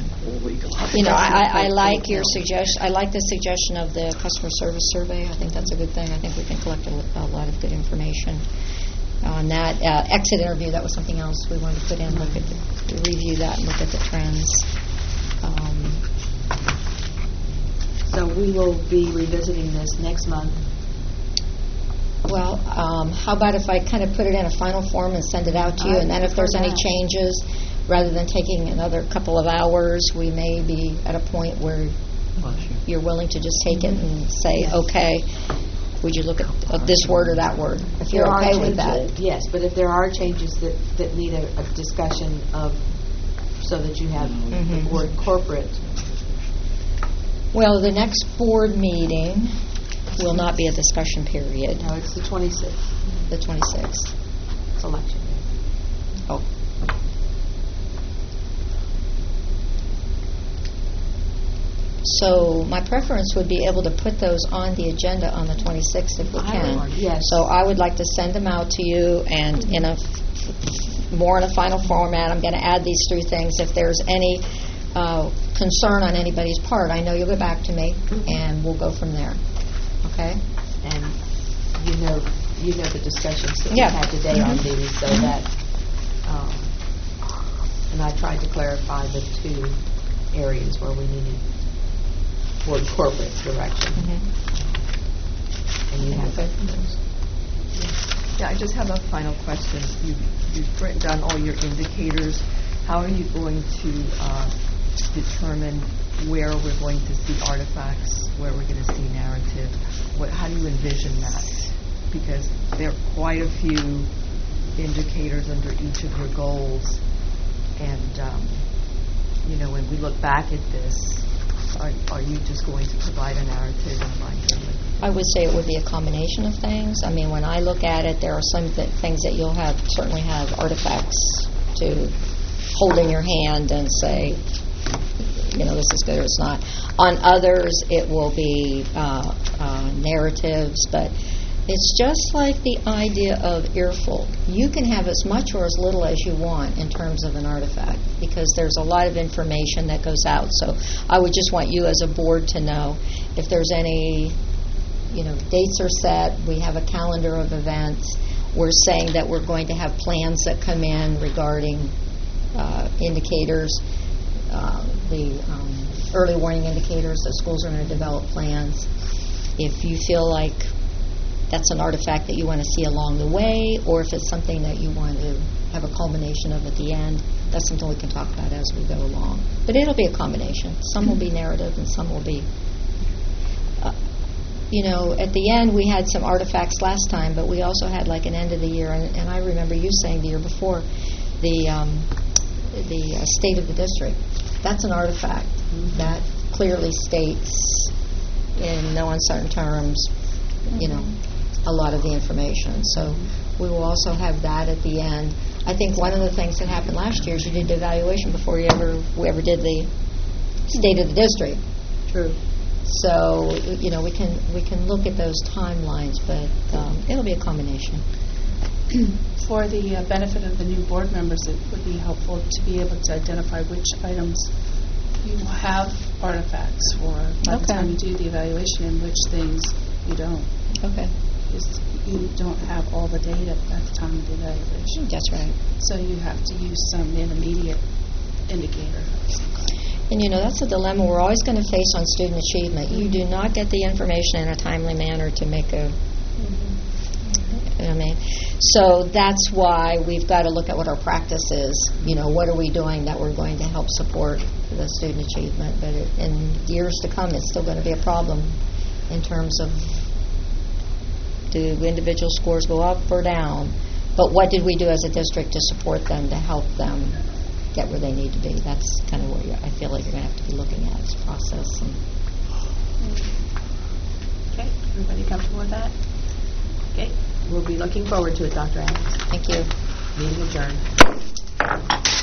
I like your suggestion. I like the suggestion of the customer service survey. I think that's a good thing. I think we can collect a lot of good information on that. Exit interview, that was something else we wanted to put in. Review that and look at the trends. So we will be revisiting this next month. Well, how about if I kind of put it in a final form and send it out to you, and then if there's any changes, rather than taking another couple of hours, we may be at a point where you're willing to just take it and say, okay, would you look at this word or that word, if you're okay with that. Yes, but if there are changes that need a discussion of, so that you have the board corporate. Well, the next board meeting will not be a discussion period. No, it's the 26th. The 26th. It's election day. Oh. So my preference would be able to put those on the agenda on the 26th if we can. Yes. So I would like to send them out to you, and in a final format. I'm going to add these 3 things. If there's any concern on anybody's part, I know you'll get back to me, and we'll go from there. Okay? And you know the discussions that we had today on these, so that, and I tried to clarify the 2 areas where we needed board corporate direction. And you have those. Yeah, I just have a final question. You've written down all your indicators. How are you going to determine where we're going to see artifacts, where we're going to see narrative? How do you envision that? Because there are quite a few indicators under each of your goals. And, when we look back at this, are you just going to provide a narrative and a mind-driven? I would say it would be a combination of things. I mean, when I look at it, there are some things that you'll certainly have artifacts to hold in your hand and say, this is good or it's not. On others, it will be narratives, but it's just like the idea of earful. You can have as much or as little as you want in terms of an artifact, because there's a lot of information that goes out. So I would just want you as a board to know if there's any, dates are set. We have a calendar of events. We're saying that we're going to have plans that come in regarding indicators, the early warning indicators, that schools are going to develop plans. If you feel like that's an artifact that you want to see along the way, or if it's something that you want to have a culmination of at the end, that's something we can talk about as we go along. But it'll be a combination. Some will be narrative and some will be, at the end we had some artifacts last time, but we also had like an end of the year, and I remember you saying the year before, the state of the district. That's an artifact that clearly states in no uncertain terms, a lot of the information. So we will also have that at the end. I think one of the things that happened last year is you did the evaluation before we ever did the state of the district. True. So we can look at those timelines, but it'll be a combination. For the benefit of the new board members, it would be helpful to be able to identify which items you have artifacts for by the time you do the evaluation, and which things you don't. Okay. Because you don't have all the data at the time of the evaluation. That's right. So you have to use some intermediate indicator of some kind. And that's a dilemma we're always going to face on student achievement. You do not get the information in a timely manner to make a... So that's why we've got to look at what our practice is. What are we doing that we're going to help support the student achievement? But in years to come, it's still going to be a problem in terms of, do individual scores go up or down? But what did we do as a district to support them, to help them get where they need to be? That's kind of what I feel like you're going to have to be looking at this process. Okay, everybody comfortable with that? Okay. We'll be looking forward to it, Dr. Adams. Thank you. Meeting adjourned.